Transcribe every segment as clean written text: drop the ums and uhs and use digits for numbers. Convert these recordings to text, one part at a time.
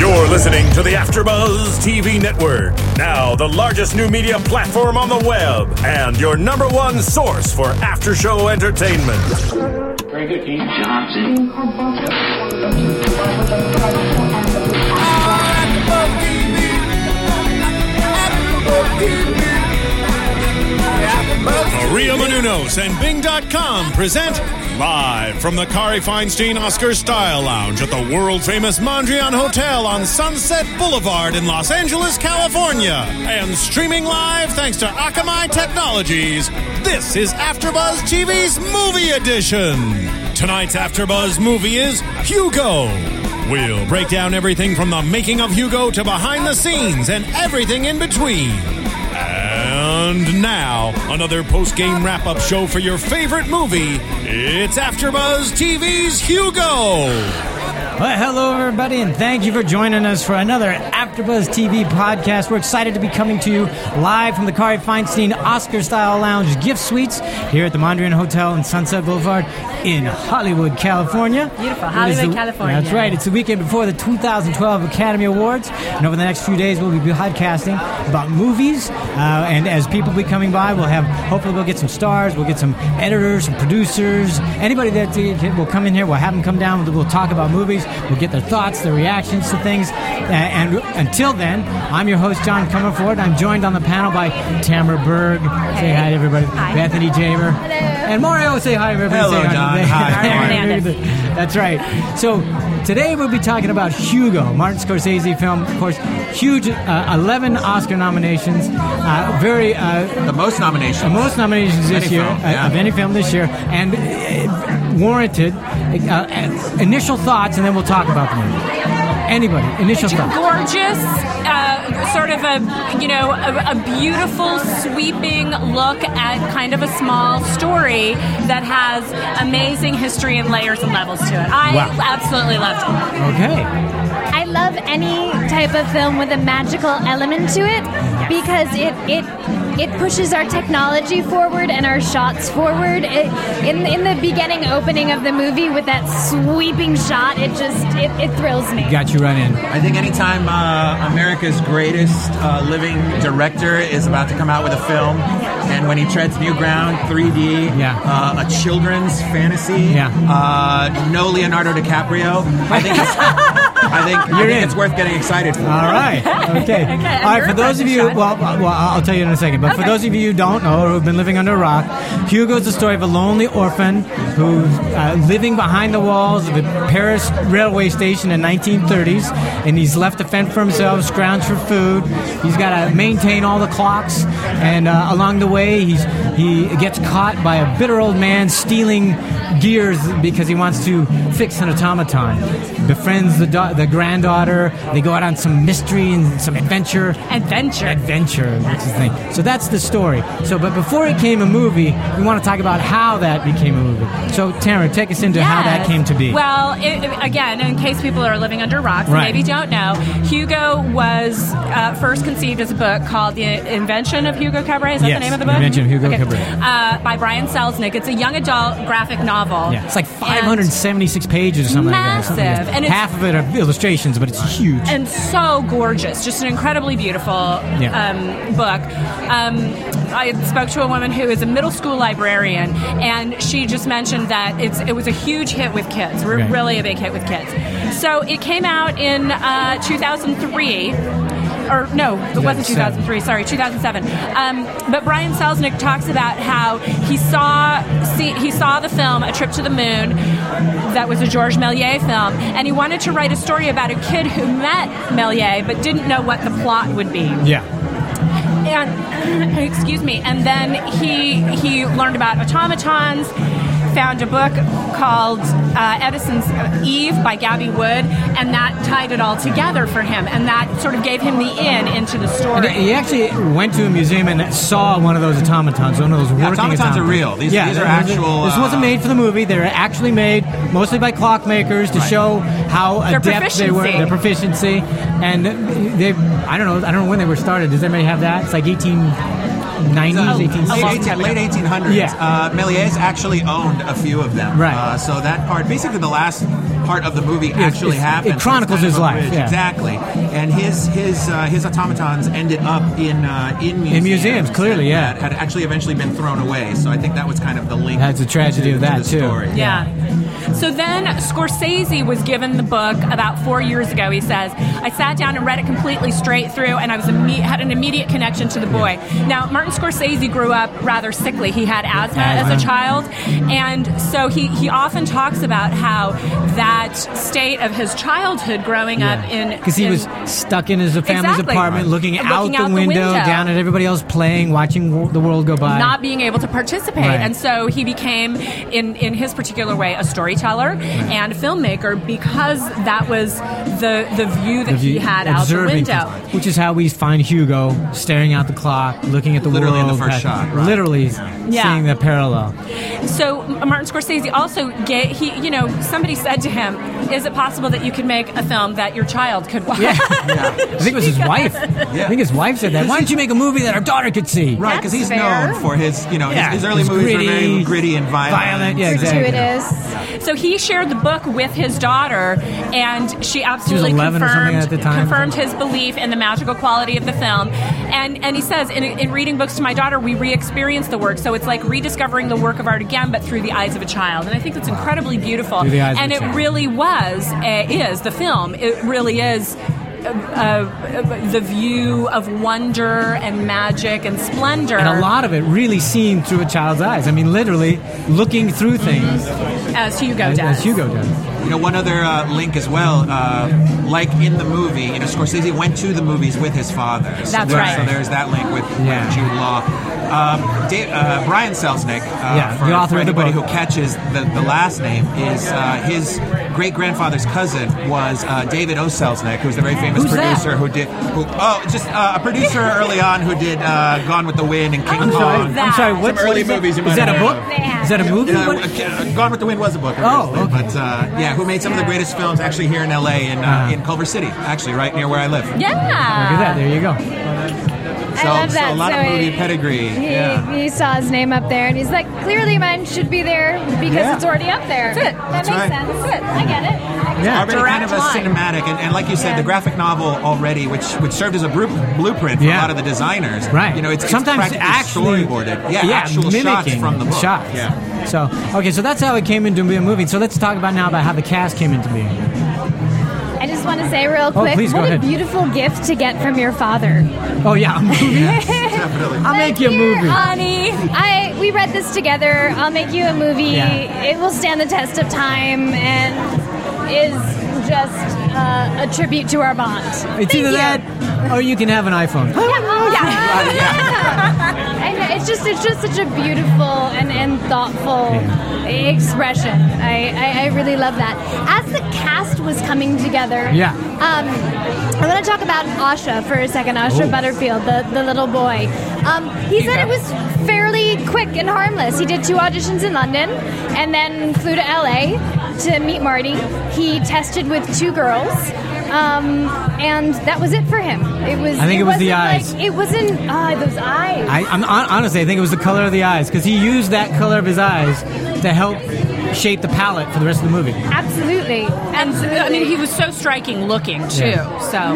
You're listening to the AfterBuzz TV Network, now the largest new media platform on the web, and your number one source for after-show entertainment. Very good, Dean Johnson. Maria Menounos and Bing.com present live from the Kari Feinstein Oscar Style Lounge at the world-famous Mondrian Hotel on Sunset Boulevard in Los Angeles, California. And streaming live thanks to Akamai Technologies, this is AfterBuzz TV's Movie Edition. Tonight's AfterBuzz movie is Hugo. We'll break down everything from the making of Hugo to behind the scenes and everything in between. And now, another post-game wrap-up show for your favorite movie. It's AfterBuzz TV's Hugo. Well, hello, everybody, and thank you for joining us for another AfterBuzz TV podcast. We're excited to be coming to you live from the Kari Feinstein Oscar-Style Lounge gift suites here at the Mondrian Hotel in Sunset Boulevard in Hollywood, California. Beautiful, Hollywood, California. That's right. It's the weekend before the 2012 Academy Awards, and over the next few days, we'll be podcasting about movies, and as people be coming by, hopefully we'll get some stars, we'll get some editors, some producers, anybody that will come in here, we'll have them come down, we'll talk about movies. We'll get their thoughts, their reactions to things. And until then, I'm your host, John Comerford. I'm joined on the panel by Tamara Berg. Hey. Say hi to everybody. Hi. Bethany Jamer. Hello. And Mario. Say hi, everybody. Hello, say John. Hi. That's right. So today we'll be talking about Hugo, Martin Scorsese film. Of course, huge 11 Oscar nominations. The most nominations. The most nominations this year of any film this year. And warranted. Initial thoughts, and then we'll talk about the movie. Anybody? Initial thoughts. Gorgeous, sort of a beautiful, sweeping look at kind of a small story that has amazing history and layers and levels to it. I absolutely loved it. Okay. I love any type of film with a magical element to it because it pushes our technology forward and our shots forward. In the beginning opening of the movie with that sweeping shot, it thrills me. Got you right in. I think anytime America's greatest living director is about to come out with a film, and when he treads new ground, 3D, a children's fantasy, no Leonardo DiCaprio, I think it's worth getting excited for. All right. Okay. All right. For those of you, well, I'll tell you in a second. But for those of you who don't know or who've been living under a rock, Hugo is the story of a lonely orphan who's living behind the walls of a Paris railway station in 1930s, and he's left to fend for himself, scrounge for food. He's got to maintain all the clocks, and along the way, he gets caught by a bitter old man stealing gears because he wants to fix an automaton. Befriends the granddaughter. They go out on some mystery and some adventure. Adventure, which is the thing. So that's the story. But before it became a movie, we want to talk about how that became a movie. So, Tamara, take us into how that came to be. Well, again, in case people are living under rocks and maybe don't know, Hugo was first conceived as a book called The Invention of Hugo Cabret. Is that the name of the book? The Invention of Hugo Cabret. By Brian Selznick. It's a young adult graphic novel. Yeah, it's like 576 pages or something massive. like that. And half of it are illustrations, but it's huge. And so gorgeous. Just an incredibly beautiful book. I spoke to a woman who is a middle school librarian, and she just mentioned that it was a huge hit with kids. Really a big hit with kids. So it came out in 2003. Or no, it wasn't 2003. Sorry, 2007. But Brian Selznick talks about how he saw the film A Trip to the Moon. That was a Georges Méliès film, and he wanted to write a story about a kid who met Méliès but didn't know what the plot would be. Yeah. And excuse me. And then he learned about automatons. Found a book called Edison's Eve by Gabby Wood, and that tied it all together for him, and that sort of gave him the in into the story. And he actually went to a museum and saw one of those automatons, one of those working automatons. Automatons are real. These are actual... This wasn't made for the movie. They were actually made mostly by clockmakers to show how adept they were, their proficiency. And I don't know when they were started. Does anybody have that? It's like 1890s, 1860s? Late 1800s. Yeah. Méliès actually owned a few of them. Right. So that part, basically the last part of the movie actually happens. It chronicles his life. Yeah. Exactly. And his automatons ended up in museums, clearly, yeah. That had actually eventually been thrown away. So I think that was kind of the link. That's a tragedy of that, the too. Story. Yeah. So then Scorsese was given the book about 4 years ago. He says, I sat down and read it completely straight through, and I had an immediate connection to the boy. Now, Martin Scorsese grew up rather sickly. He had asthma as a child, and so he often talks about how that state of his childhood growing up in... Because he was stuck in his family's apartment, looking out the window, down at everybody else playing, watching the world go by. Not being able to participate. Right. And so he became, in his particular way, a storyteller and filmmaker because that was the view that he had out the window. Which is how we find Hugo staring out the clock, looking at the world. Literally in the first shot. Right. Literally seeing the parallel. So Martin Scorsese also somebody said to him, is it possible that you could make a film that your child could watch? Yeah. I think it was his wife. Yeah. I think his wife said that. Why don't you make a movie that our daughter could see? Right, because he's known for his early movies were very gritty and violent. Yeah, exactly. Gratuitous. So he shared the book with his daughter, and she absolutely confirmed his belief in the magical quality of the film. And he says, in reading books to my daughter, we re-experience the work. So it's like rediscovering the work of art again, but through the eyes of a child. And I think that's incredibly beautiful. And it really is the film. It really is the view of wonder and magic and splendor. And a lot of it really seen through a child's eyes. I mean, literally looking through things. As Hugo does. One other link as well, like in the movie, Scorsese went to the movies with his father. That's right. So there's that link with Jude Law. Brian Selznick, the author of the book, who catches the last name, is his great-grandfather's cousin was David O. Selznick, who's the very famous producer a producer early on who did Gone with the Wind and King Kong. I'm sorry, what early movies? Is that a book? Is that a movie? Gone with the Wind was a book. But who made some of the greatest films actually here in L.A. in Culver City, actually right near where I live. Yeah. Look at that. There you go. I love that. So a lot of movie pedigree. He saw his name up there, and he's like, clearly mine should be there because it's already up there. That's it. That makes sense. That's it. I get it. Yeah, already kind of a cinematic, and like you said, the graphic novel already, which served as a blueprint for a lot of the designers. Right. It's sometimes actually storyboarded. Actual shots from the book. Shots. Yeah. So that's how it came into being a movie. So let's talk about how the cast came into being. I just want to say real quick, what a beautiful gift to get from your father. Oh yeah, a movie. Definitely. I'll make you a movie. Honey, we read this together. I'll make you a movie. Yeah. It will stand the test of time and is just a tribute to our bond. It's either that or you can have an iPhone. It's just such a beautiful and thoughtful expression. I really love that. As the cast was coming together, I want to talk about Asha for a second. Asha Butterfield, the little boy. He said it was fairly quick and harmless. He did 2 auditions in London and then flew to LA to meet Marty. He tested with 2 girls. And that was it for him. I think it was the eyes. It wasn't those eyes. Honestly, I think it was the color of the eyes because he used that color of his eyes to help shape the palette for the rest of the movie. Absolutely. I mean, he was so striking looking too. Yeah. So,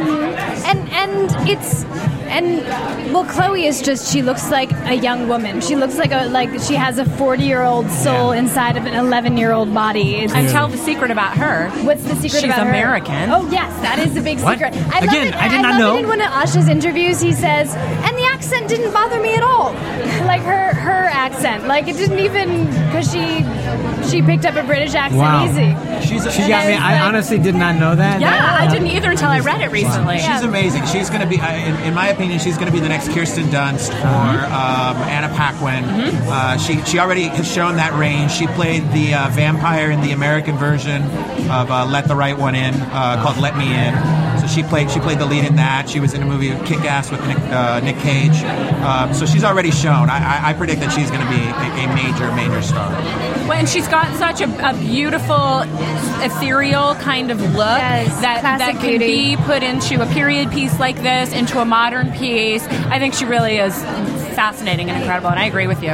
and Chloe is she looks like a young woman. She looks like she has a 40-year-old soul inside of an 11-year-old body. And tell the secret about her. What's the secret about her? She's American. Oh yes, that is the big secret. I did not know. In one of Asha's interviews, he says, and the accent didn't bother me at all. Like her accent, like it didn't even because she picked up a British accent easy. She got me. I honestly did not know that. Yeah, I didn't either until I read it recently. She's amazing. She's going to be, in my opinion, she's going to be the next Kirsten Dunst or Anna Paquin. She already has shown that range. She played the vampire in the American version of Let the Right One In, called Let Me In. So she played the lead in that. She was in a movie Kick-Ass with Nick Cage. So she's already shown. I predict that she's going to be a major star. Well, and she's got such a beautiful, ethereal kind of look that can be put into a period piece like this, into a modern piece. I think she really is fascinating and incredible, and I agree with you.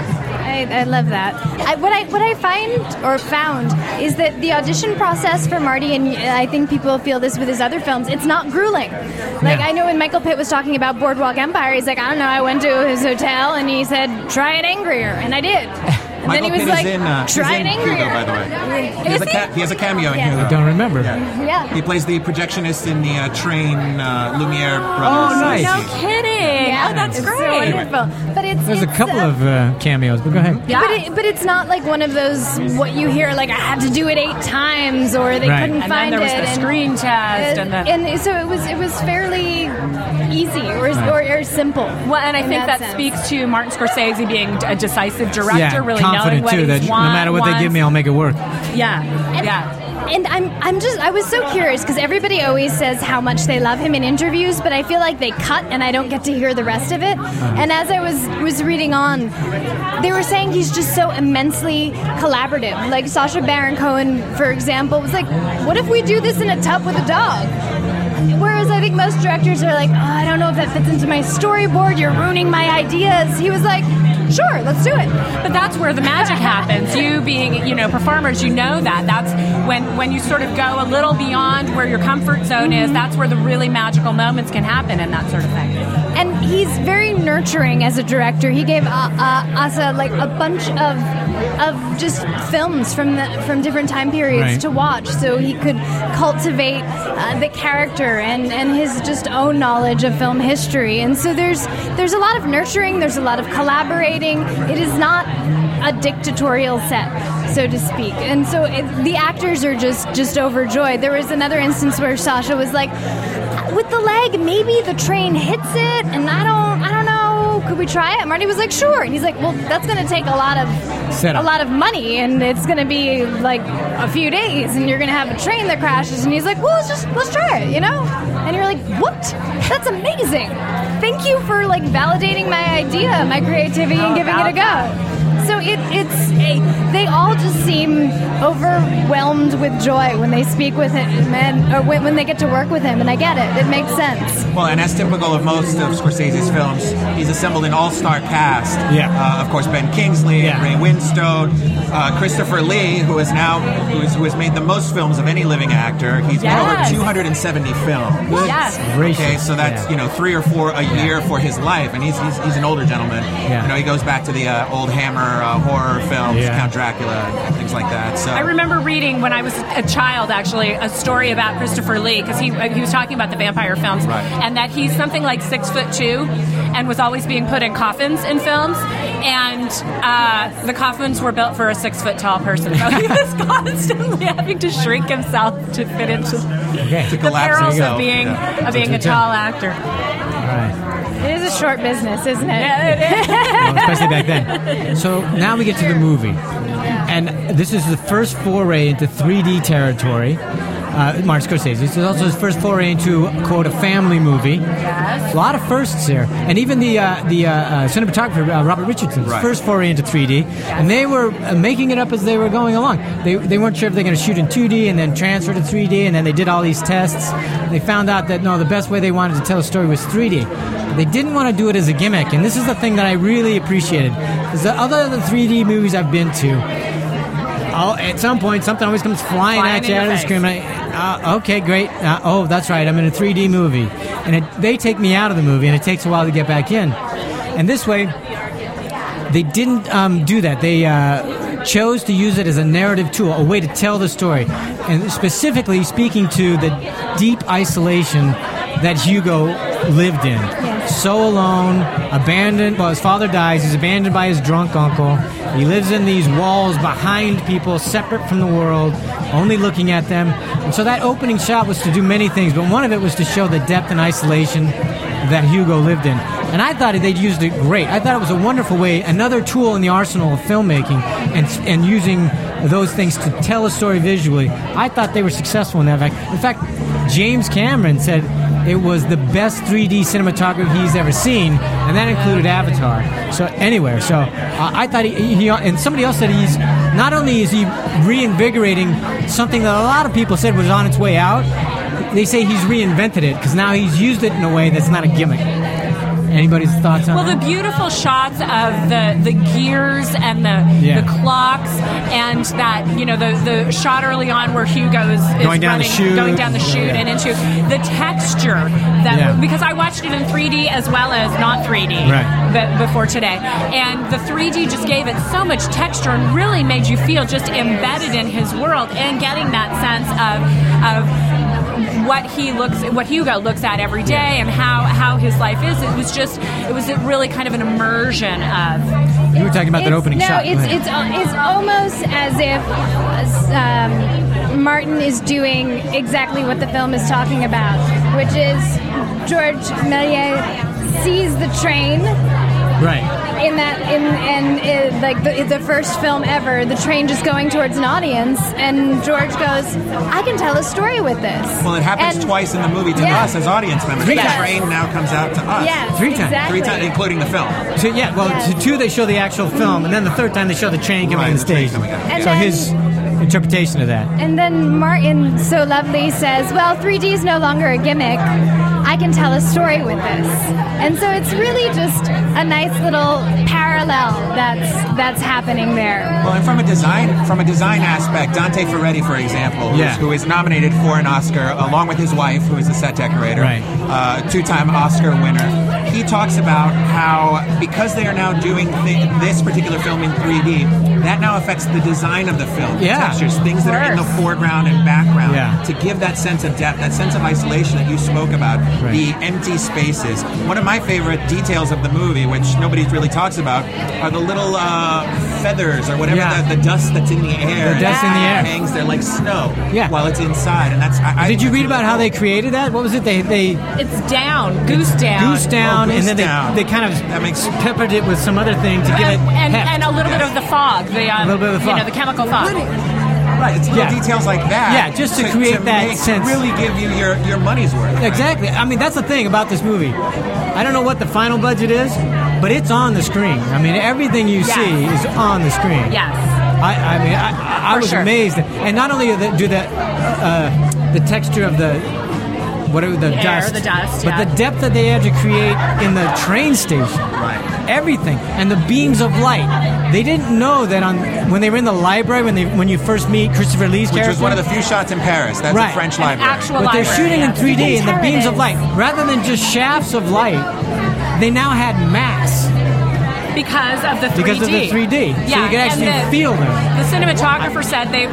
I love that. What I found is that the audition process for Marty, and I think people feel this with his other films, it's not grueling. Like, I know when Michael Pitt was talking about Boardwalk Empire, he's like, I don't know, I went to his hotel and he said, try it angrier, and I did. And Michael then he was Pitt like, try it angrier. Hugo, by the way. He has a cameo in Hugo. I don't remember. Yeah. He plays the projectionist in the train Lumiere brothers. Oh, nice. No kidding. Yeah. Oh, that's It's great. so wonderful. But There's a couple of cameos, but go ahead. Yeah. But it's not like one of those, what you hear, like, I had to do it 8 times, or they couldn't And find then there was it. the screen test. And so it was fairly easy or simple. Well, and I think that sense. speaks to Martin Scorsese being a decisive director, Yeah, really knowing confident what too, that he no matter what they give me, I'll make it work. Yeah. And I was so curious because everybody always says how much they love him in interviews, but I feel like they cut and I don't get to hear the rest of it. And as I was reading on, they were saying he's just so immensely collaborative. Like Sacha Baron Cohen, for example, was like, what if we do this in a tub with a dog? Whereas I think most directors are like, oh, I don't know if that fits into my storyboard, you're ruining my ideas. He was like, sure, let's do it. But that's where the magic happens. You being, performers, you know that. That's when you sort of go a little beyond where your comfort zone is, that's where the really magical moments can happen and that sort of thing. And he's very nurturing as a director. He gave Asa like a bunch of just films from different time periods to watch, so he could cultivate the character and his just own knowledge of film history. And so there's a lot of nurturing. There's a lot of collaborating. It is not a dictatorial set, so to speak. And so the actors are just overjoyed. There was another instance where Sasha was like, with the leg, maybe the train hits it, and I don't know, could we try it? Marty was like, sure. And he's like, well, that's going to take a lot of money, and it's going to be like a few days, and you're going to have a train that crashes. And he's like, well, let's try it, And you're like, what? That's amazing. Thank you for like validating my idea, my creativity, and giving it a go. So they all just seem overwhelmed with joy when they speak with him, or when they get to work with him, and I get it. It makes sense. Well, and as typical of most of Scorsese's films, he's assembled an all-star cast. Yeah. Of course, Ben Kingsley, Ray Winstone, Christopher Lee, who has made the most films of any living actor. He's made over 270 films. Yes. Okay, so that's 3 or 4 a year for his life, and he's an older gentleman. Yeah. He goes back to the old Hammer horror films, Count Dracula, things like that. So I remember reading when I was a child, actually, a story about Christopher Lee, because he was talking about the vampire films, and that he's something like 6'2", and was always being put in coffins in films, and the coffins were built for a 6-foot-tall person. So he was constantly having to shrink himself to fit into the perils of being a tall actor. Right. It is a short business, isn't it? Yeah, it is. Well, especially back then. So now we get to the movie. And this is the first foray into 3D territory. Martin Scorsese. This is also his first foray into, quote, a family movie. Yes. A lot of firsts here. And even the cinematographer, Robert Richardson's first foray into 3D. And they were making it up as they were going along. They weren't sure if they were going to shoot in 2D and then transfer to 3D, and then they did all these tests. They found out that, no, the best way they wanted to tell a story was 3D. They didn't want to do it as a gimmick, and this is the thing that I really appreciated. Because the other 3D movies I've been to, at some point, something always comes flying at you out of the screen. Okay, great. That's right, I'm in a 3D movie. And they take me out of the movie, and it takes a while to get back in. And this way, they didn't do that. They chose to use it as a narrative tool, a way to tell the story. And specifically speaking to the deep isolation that Hugo lived in. So alone, abandoned. Well, his father dies. He's abandoned by his drunk uncle. He lives in these walls behind people, separate from the world, only looking at them. And so that opening shot was to do many things, but one of it was to show the depth and isolation that Hugo lived in. And I thought they'd used it great. I thought it was a wonderful way, another tool in the arsenal of filmmaking, and using those things to tell a story visually. I thought they were successful in that. In fact, James Cameron said it was the best 3D cinematography he's ever seen, and that included Avatar. So anyway, I thought he and somebody else said he's not only is he reinvigorating something that a lot of people said was on its way out, they say he's reinvented it because now he's used it in a way that's not a gimmick. Anybody's thoughts on Well, that? the beautiful shots of the gears and the clocks, and that, the shot early on where Hugo is going down the chute and into the texture that because I watched it in 3D as well as not 3D before today, and the 3D just gave it so much texture and really made you feel just embedded in his world and getting that sense of what Hugo looks at every day and how his life is. It was really kind of an immersion of. You were talking about that opening shot. No, it's almost as if Martin is doing exactly what the film is talking about, which is George Méliès sees the train. Right. The first film ever, the train just going towards an audience, and George goes, I can tell a story with this. Well, it happens twice in the movie to us as audience members. The train now comes out to us. Yes, three times. Exactly. 3 times, including the film. So, to 2 they show the actual film, and then the 3rd time they show the train coming on the stage. So his interpretation of that. And then Martin so lovely says, well, 3D is no longer a gimmick. I can tell a story with this. And so it's really just a nice little parallel that's happening there. Well, and from a design aspect, Dante Ferretti, for example, who is nominated for an Oscar, along with his wife, who is a set decorator, 2-time Oscar winner, he talks about how, because they are now doing this particular film in 3D, that now affects the design of the film. Textures, things that are in the foreground and background, to give that sense of depth, that sense of isolation that you spoke about, the empty spaces. One of my favorite details of the movie, which nobody really talks about, are the little feathers or whatever, the dust that's in the air. The dust in the air. Hangs there like snow while it's inside. And that's. Did you read about how they created that? What was it? It's down. Goose down. And then they kind of peppered it with some other thing to give it heft. And a little bit of the fog. A little bit of the fog. The chemical fog. Right, it's little details like that. Yeah, just to create that sense. Really give you your money's worth. Right? Exactly. I mean, that's the thing about this movie. I don't know what the final budget is, but it's on the screen. I mean, everything you see is on the screen. Yes. I was amazed. And not only do the texture of the dust, but the depth that they had to create in the train station. Right. Everything. And the beams of light. They didn't know that when they were in the library, when you first meet Christopher Lee's character. Which was one of the few shots in Paris. That's a French library. But they're shooting in 3D and the beams of light. Rather than just shafts of light, they now had mass. Because of the 3D. Because of the 3D. So you can actually feel them. The cinematographer said they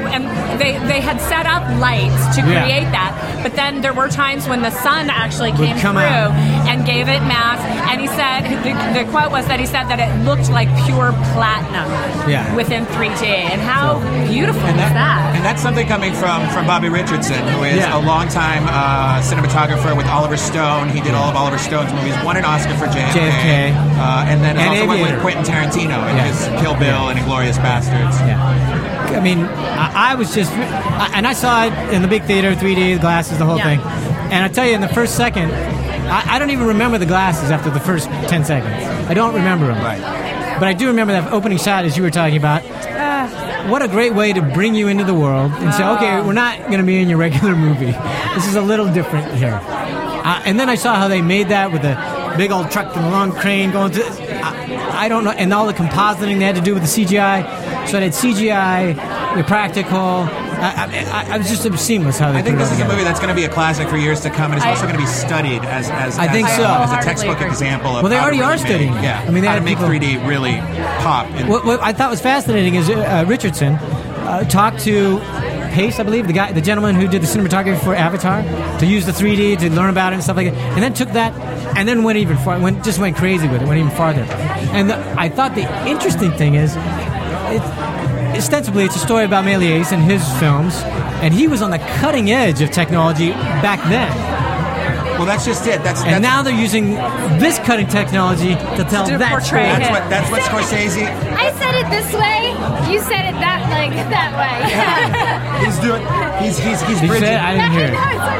had set up lights to create that, but then there were times when the sun actually came through and gave it mass, and he said, the quote was that he said that it looked like pure platinum within 3D, and how beautiful is that? And that's something coming from Bobby Richardson, who is a longtime cinematographer with Oliver Stone. He did all of Oliver Stone's movies, won an Oscar for JFK. And then also went with Quentin Tarantino in his Kill Bill and Inglourious Bastards. I mean, I was just... And I saw it in the big theater, 3D, the glasses, the whole thing. And I tell you, in the first second, I don't even remember the glasses after the first 10 seconds. I don't remember them. Right. But I do remember that opening shot, as you were talking about. What a great way to bring you into the world and say, okay, we're not going to be in your regular movie. This is a little different here. And then I saw how they made that with the big old truck and a long crane going to... I don't know, and all the compositing they had to do with the CGI. So they had CGI, the practical. I was just seamless how they. I think this is a movie that's going to be a classic for years to come, and it's also going to be studied as a textbook example of. Well, they already are studying. Yeah, I mean, they how had to make 3D really pop. What I thought was fascinating is Richardson talked to Pace, I believe, the gentleman who did the cinematography for Avatar, to use the 3D to learn about it and stuff like that, and then took that and then went even far, went crazy with it, went even farther. And I thought the interesting thing is, ostensibly, it's a story about Méliès and his films, and he was on the cutting edge of technology back then. Well, that's just it. And now they're using this cutting technology to tell that story. That's what Scorsese. I said it this way. You said it that way. He's bridging. I didn't hear it. No, it's okay.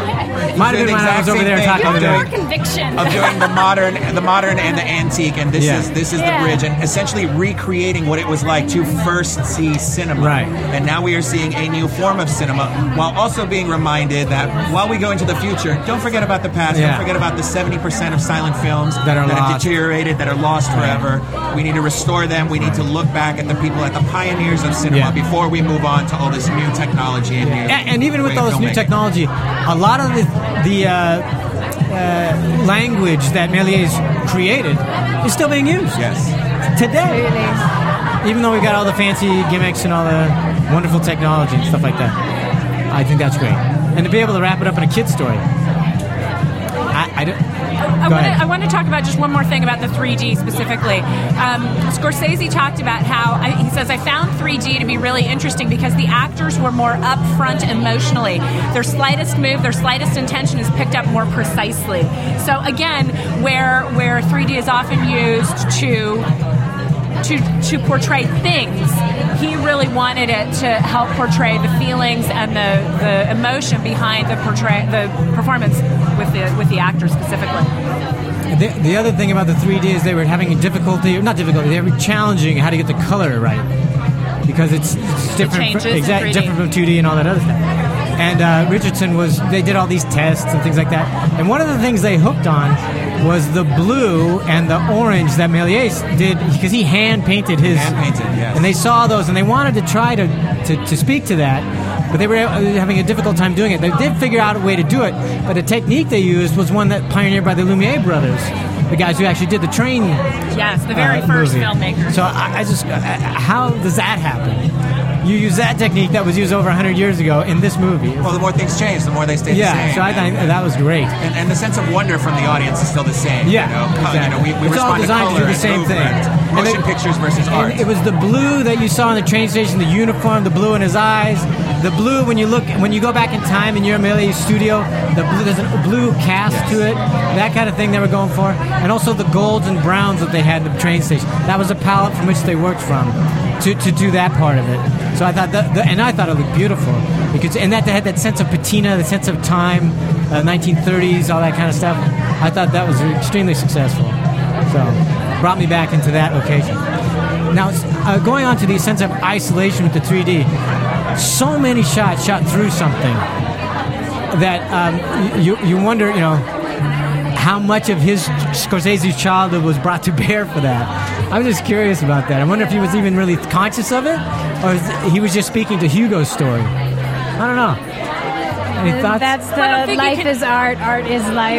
Might have been when I was over there talking to more conviction of doing the modern and the antique, and this is the bridge, and essentially recreating what it was like to first see cinema. Right. And now we are seeing a new form of cinema, while also being reminded that while we go into the future, don't forget about the past. Don't forget about the 70% of silent films that have deteriorated, that are lost forever. We need to restore them. We need to look back at the people, at the pioneers of cinema, before we move on to all this new technology and even with all this new technology, a lot of the language that Méliès created is still being used. Yes. Today. Even though we got all the fancy gimmicks and all the wonderful technology and stuff like that, I think that's great. And to be able to wrap it up in a kid's story. I want to talk about just one more thing about the 3D specifically. Scorsese talked about how, he says, I found 3D to be really interesting because the actors were more upfront emotionally. Their slightest move, their slightest intention is picked up more precisely. So again, where 3D is often used to portray things, he really wanted it to help portray the feelings and the emotion behind the performance with the actors specifically. The other thing about the 3D is they were having they were challenging how to get the color right, because it's different, different from 2D and all that other stuff. And Richardson they did all these tests and things like that. And one of the things they hooked on was the blue and the orange that Méliès did, because he hand-painted his... Hand-painted, yes. And they saw those, and they wanted to try to speak to that, but they were having a difficult time doing it. They did figure out a way to do it, but the technique they used was one that pioneered by the Lumiere brothers, the guys who actually did the train. Yes, the very first movie. filmmakers. So I just... how does that happen? You use that technique that was used over 100 years ago in this movie. Well, the more things change, the more they stay the same. Yeah, so I thought that was great. And the sense of wonder from the audience is still the same. Yeah, exactly. We it's all respond designed to to color do the same thing. Motion pictures versus art. It was the blue that you saw in the train station, the uniform, the blue in his eyes, the blue when you go back in time in your Méliès studio, the blue, there's a blue cast to it, that kind of thing they were going for, and also the golds and browns that they had in the train station. That was a palette from which they worked from to do that part of it. So I thought I thought it looked beautiful because that they had that sense of patina, the sense of time, 1930s, all that kind of stuff. I thought that was extremely successful. So brought me back into that location. Now going on to the sense of isolation with the 3D, so many shots shot through something that you wonder, how much of Scorsese's childhood was brought to bear for that. I'm just curious about that. I wonder if he was even really conscious of it, or he was just speaking to Hugo's story. I don't know. Any thoughts? That's the life is art, art is life.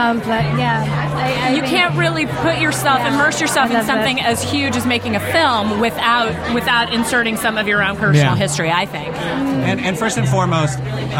You can't really immerse yourself in something as huge as making a film without inserting some of your own personal history, I think. And first and foremost,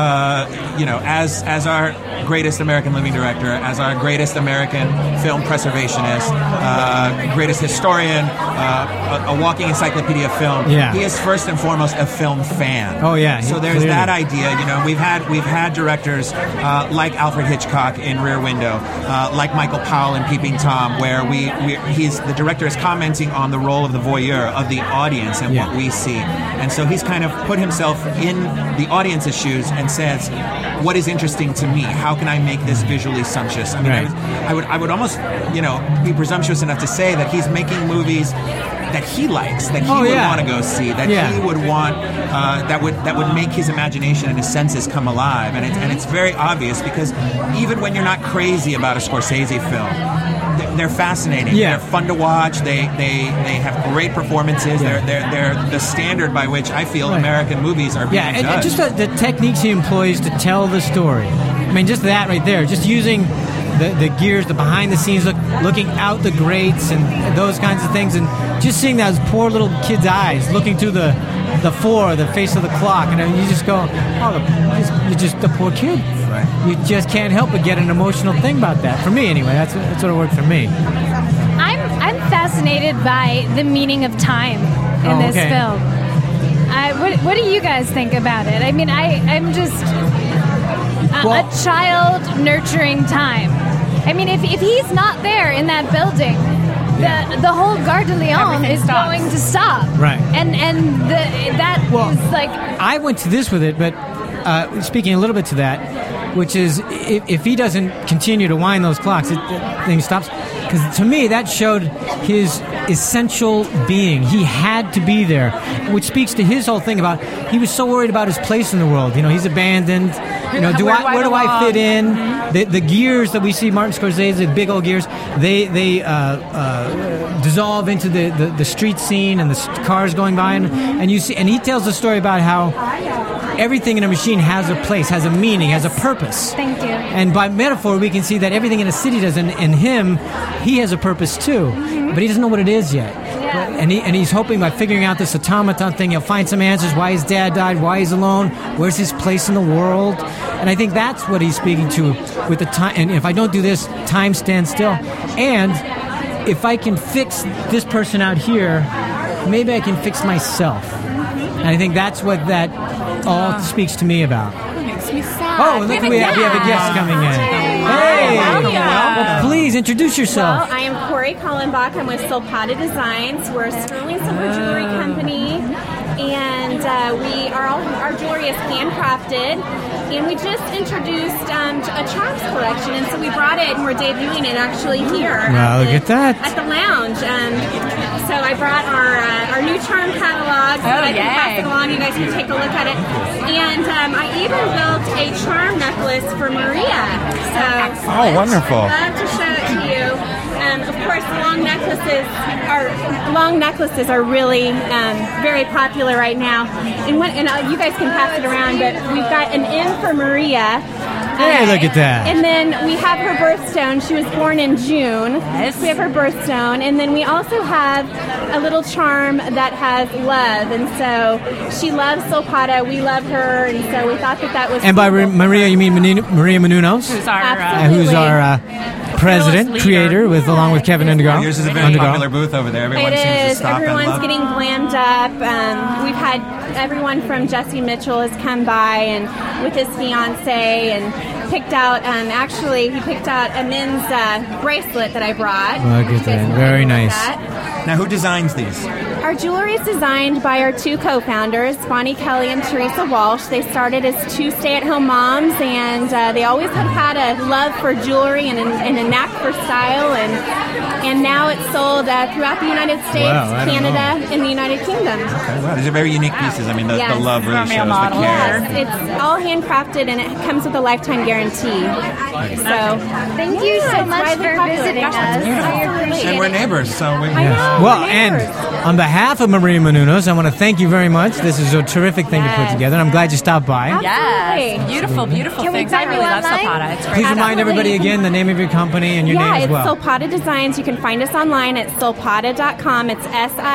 as our greatest American living director, as our greatest American film preservationist, greatest historian, a walking encyclopedia of film, he is first and foremost a film fan. Oh yeah. So there's that idea. We've had directors like Alfred Hitchcock in Rear Window, like Michael Powell in Peeping Tom, where the director is commenting on the role of the voyeur, of the audience, and what we see. And so he's kind of put himself in the audience's shoes and says, what is interesting to me? How can I make this visually sumptuous? I mean, I would almost, be presumptuous enough to say that he's making movies that he likes, that he would want to go see, that he would want, that would make his imagination and his senses come alive. And it's very obvious because even when you're not crazy about a Scorsese film, they're fascinating. Yeah. They're fun to watch. They have great performances. Yeah. They're the standard by which I feel American movies are being judged. And just the techniques he employs to tell the story. I mean, just that right there. Just using the gears, the behind the scenes, looking out the grates and those kinds of things, and just seeing those poor little kids' eyes looking through the face of the clock, and you just go, you're just a poor kid. Right. You just can't help but get an emotional thing about that. For me, anyway, that's what worked for me. I'm fascinated by the meaning of time in this film. What do you guys think about it? I mean, I'm just a child nurturing time. I mean, if he's not there in that building, the whole Gare de Lyon is going to stop. Right. And that is like... I went to this with it, but speaking a little bit to that, which is if he doesn't continue to wind those clocks, the thing stops. Because to me, that showed his essential being. He had to be there, which speaks to his whole thing about he was so worried about his place in the world. He's abandoned. Where do I fit in? Mm-hmm. The gears that we see Martin Scorsese, the big old gears, they dissolve into the street scene and the cars going by, and you see, and he tells the story about how everything in a machine has a place, has a meaning, has a purpose. Thank you. And by metaphor, we can see that everything in a city does, and him, he has a purpose too, but he doesn't know what it is yet. Yeah. And he's hoping by figuring out this automaton thing, he'll find some answers. Why his dad died, why he's alone, where's his place in the world. And I think that's what he's speaking to with the time. And if I don't do this, time stands still. And if I can fix this person out here, maybe I can fix myself. And I think that's what that all speaks to me about. It makes me sad. Oh, look, we have a guest coming in. Hey! Well, please introduce yourself. Well, I am Corey Collenbach. I'm with Solpata Designs. We're a sterling silver jewelry company, and our jewelry is handcrafted. And we just introduced a charms collection, and so we brought it, and we're debuting it actually here. Look at that. At the lounge. So I brought our new charm catalog, so I can pass it along. You guys can take a look at it. And I even built a charm necklace for Maria. So wonderful. I'd love to show it to you. Of course, long necklaces are really very popular right now. And you guys can pass it around, but we've got an M for Maria. Hey, look at that. And then we have her birthstone. She was born in June. Yes. We have her birthstone. And then we also have a little charm that has love. And so she loves Solpata. We love her. And so we thought that was And by Maria, you mean Maria Menounos? Who's our president, creator, along with Kevin Undergaro. Yours is a very popular booth over there. Everyone seems to stop Everyone's and love. getting glammed up. We've had everyone from Jesse Mitchell has come by and with his fiance and picked out. He picked out a men's bracelet that I brought. Look at that, very nice. Now, who designs these? Our jewelry is designed by our two co-founders, Bonnie Kelly and Teresa Walsh. They started as two stay-at-home moms, and they always have had a love for jewelry and a knack for style, and now it's sold throughout the United States, Canada, and the United Kingdom. Okay, wow, these are very unique pieces. I mean, the love really shows the care. Yes, it's all handcrafted, and it comes with a lifetime guarantee. So, thank you so much for visiting us. And we're neighbors, so we... Well, and on behalf of Maria Menounos, I want to thank you very much. This is a terrific thing to put together, and I'm glad you stopped by. Yes, beautiful things. I really love Solpata. It's great. Please remind everybody again the name of your company and your name as well. Yeah, it's Solpata Designs. You can find us online at solpada.com. It's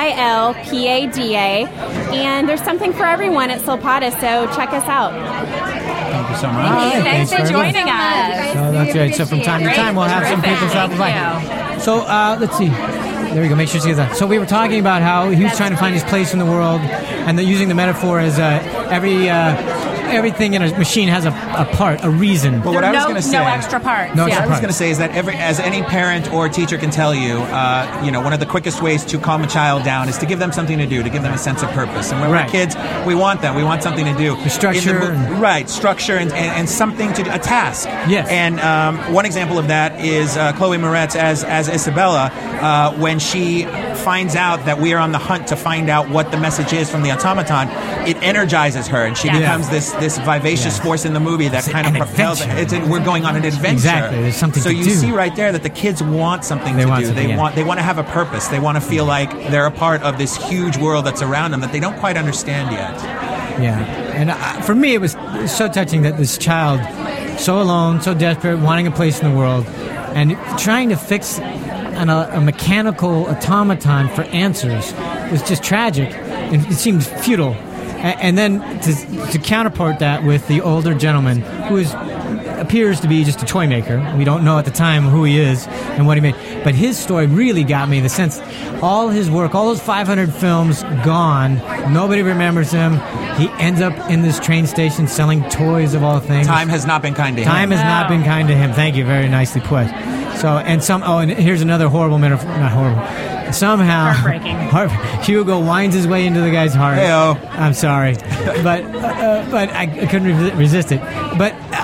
SILPADA. And there's something for everyone at Solpata, so check us out. Thank you so much. Thanks for joining us. So that's right. So from time to time, we'll have some people stop by. So let's see. There we go. Make sure she gets that. So we were talking about how he was trying to find his place in the world, and using the metaphor as everything in a machine has a part, a reason. But what I was going to say, no extra parts. What I was going to say is that as any parent or teacher can tell you, one of the quickest ways to calm a child down is to give them something to do, to give them a sense of purpose. And when we're kids, we want them. We want something to do. The structure. Structure and something to do, a task. Yes. And one example of that is Chloe Moretz as Isabella, when she finds out that we are on the hunt to find out what the message is from the automaton, it energizes her, and she becomes this vivacious force in the movie that kind of propels it. We're going on an adventure. Exactly. There's something to do. So you see right there that the kids want something to do. They want to have a purpose. They want to feel like they're a part of this huge world that's around them that they don't quite understand yet. Yeah. And for me, it was so touching that this child, so alone, so desperate, wanting a place in the world, and trying to fix a mechanical automaton for answers was just tragic. It seemed futile. And then to counterpart that with the older gentleman who appears to be just a toy maker. We don't know at the time who he is and what he made. But his story really got me in the sense, all his work, all those 500 films gone, nobody remembers him. He ends up in this train station selling toys of all things. Time has not been kind to him. Time has not been kind to him. Thank you. Very nicely put. So, and here's another horrible metaphor. Not horrible. Somehow, Hugo winds his way into the guy's heart. Hey-o. I'm sorry, but I couldn't resist it. But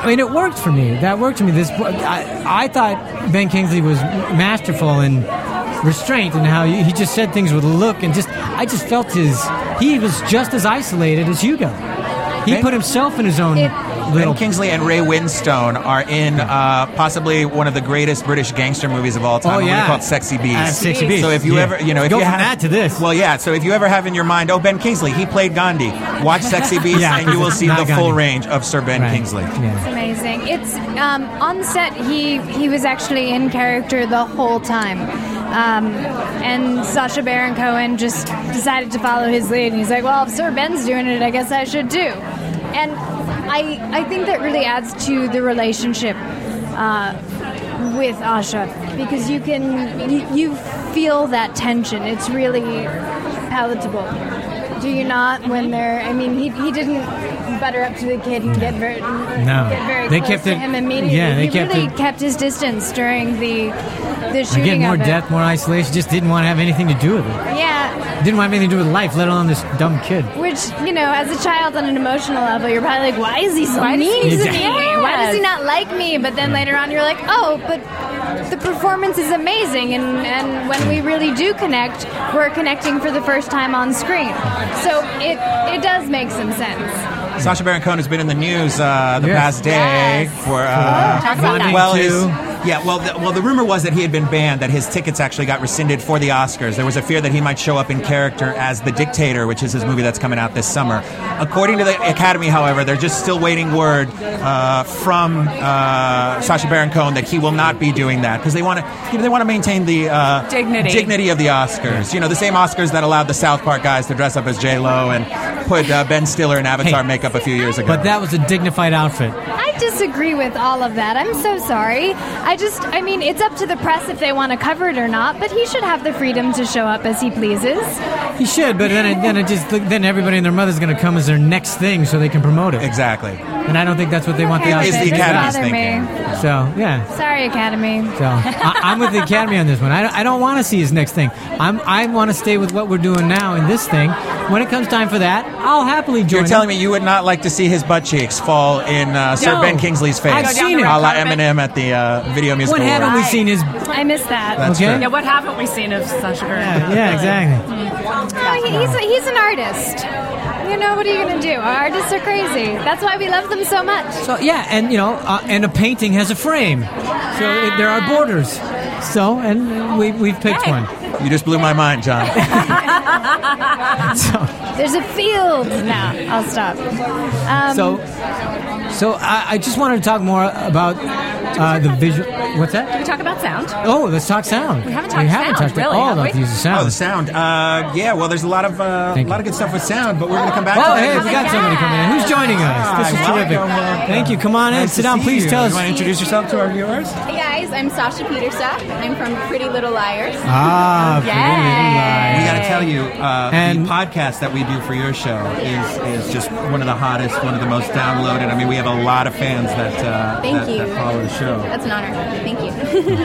I mean, it worked for me. That worked for me. I thought Ben Kingsley was masterful in restraint and how he just said things with a look, and I just felt he was just as isolated as Hugo. He put himself in his own Ben Kingsley and Ray Winstone are in possibly one of the greatest British gangster movies of all time. Oh, yeah. Called Sexy Beast. Sexy Beast. So if you ever, if go you from that to this. Well, yeah. So if you ever have in your mind, Ben Kingsley, he played Gandhi. Watch Sexy Beast, and you will see the full range of Sir Ben Kingsley. Yeah. It's amazing. It's on set. He was actually in character the whole time. And Sacha Baron Cohen just decided to follow his lead, and he's like, well, if Sir Ben's doing it, I guess I should too. And I think that really adds to the relationship with Asha, because you feel that tension. It's really palatable. Do you not? When he didn't butter up to the kid and get very close to him immediately. Yeah, he really kept his distance during the shooting. Again, more of it. death, more isolation. Just didn't want to have anything to do with it. Yeah. Didn't want anything to do with life, let alone this dumb kid. Which, as a child on an emotional level, you're probably like, why is he so mean to me? Why does he not like me? But then later on, you're like, oh, but the performance is amazing. And when we really do connect, we're connecting for the first time on screen. So it does make some sense. Sacha Baron Cohen has been in the news past day for the rumor was that he had been banned, that his tickets actually got rescinded for the Oscars. There was a fear that he might show up in character as the Dictator, which is his movie that's coming out this summer. According to the Academy, however, they're just still waiting word from Sacha Baron Cohen that he will not be doing that, because they want to maintain the dignity of the Oscars. The same Oscars that allowed the South Park guys to dress up as J-Lo and put Ben Stiller in Avatar makeup a few years ago. But that was a dignified outfit. I disagree with all of that. I'm so sorry. It's up to the press if they want to cover it or not, but he should have the freedom to show up as he pleases. He should, but then everybody and their mother's going to come as their next thing so they can promote it. Exactly. And I don't think that's what they want the Oscars to do. It's the Academy's thinking. So, yeah. Sorry, Academy. So, I'm with the Academy on this one. I don't want to see his next thing. I want to stay with what we're doing now in this thing. When it comes time for that, I'll happily join. You're telling me you would not like to see his butt cheeks fall in Sir Ben Kingsley's face? I've seen it. A la Eminem at the Video Music Awards. What haven't we seen his... I missed that. That's true. Yeah, what haven't we seen of Sacha Baron Cohen? Yeah, exactly. No, he's an artist. What are you going to do? Artists are crazy. That's why we love them so much. So, yeah, and, and a painting has a frame. So there are borders. So, and we've picked one. You just blew my mind, John. There's a field now. I'll stop. So I just wanted to talk more about the visual. What's that? Can we talk about sound? Oh, let's talk sound. We haven't talked really, all about the use of sound. Oh, the sound. Well, there's a lot of good stuff with sound, but we're going to come back to that. Hey, we got somebody coming in. Who's joining us? This is terrific. Thank you. Come on in. Sit down. Please tell us. You want to introduce yourself to our viewers? Hey guys, I'm Sasha Petersa. I'm from Pretty Little Liars. Pretty Little Liars. We got to tell you, the podcast that we do for your show is just one of the hottest, one of the most downloaded. I mean, we have a lot of fans that follow the show. That's an honor. Thank you.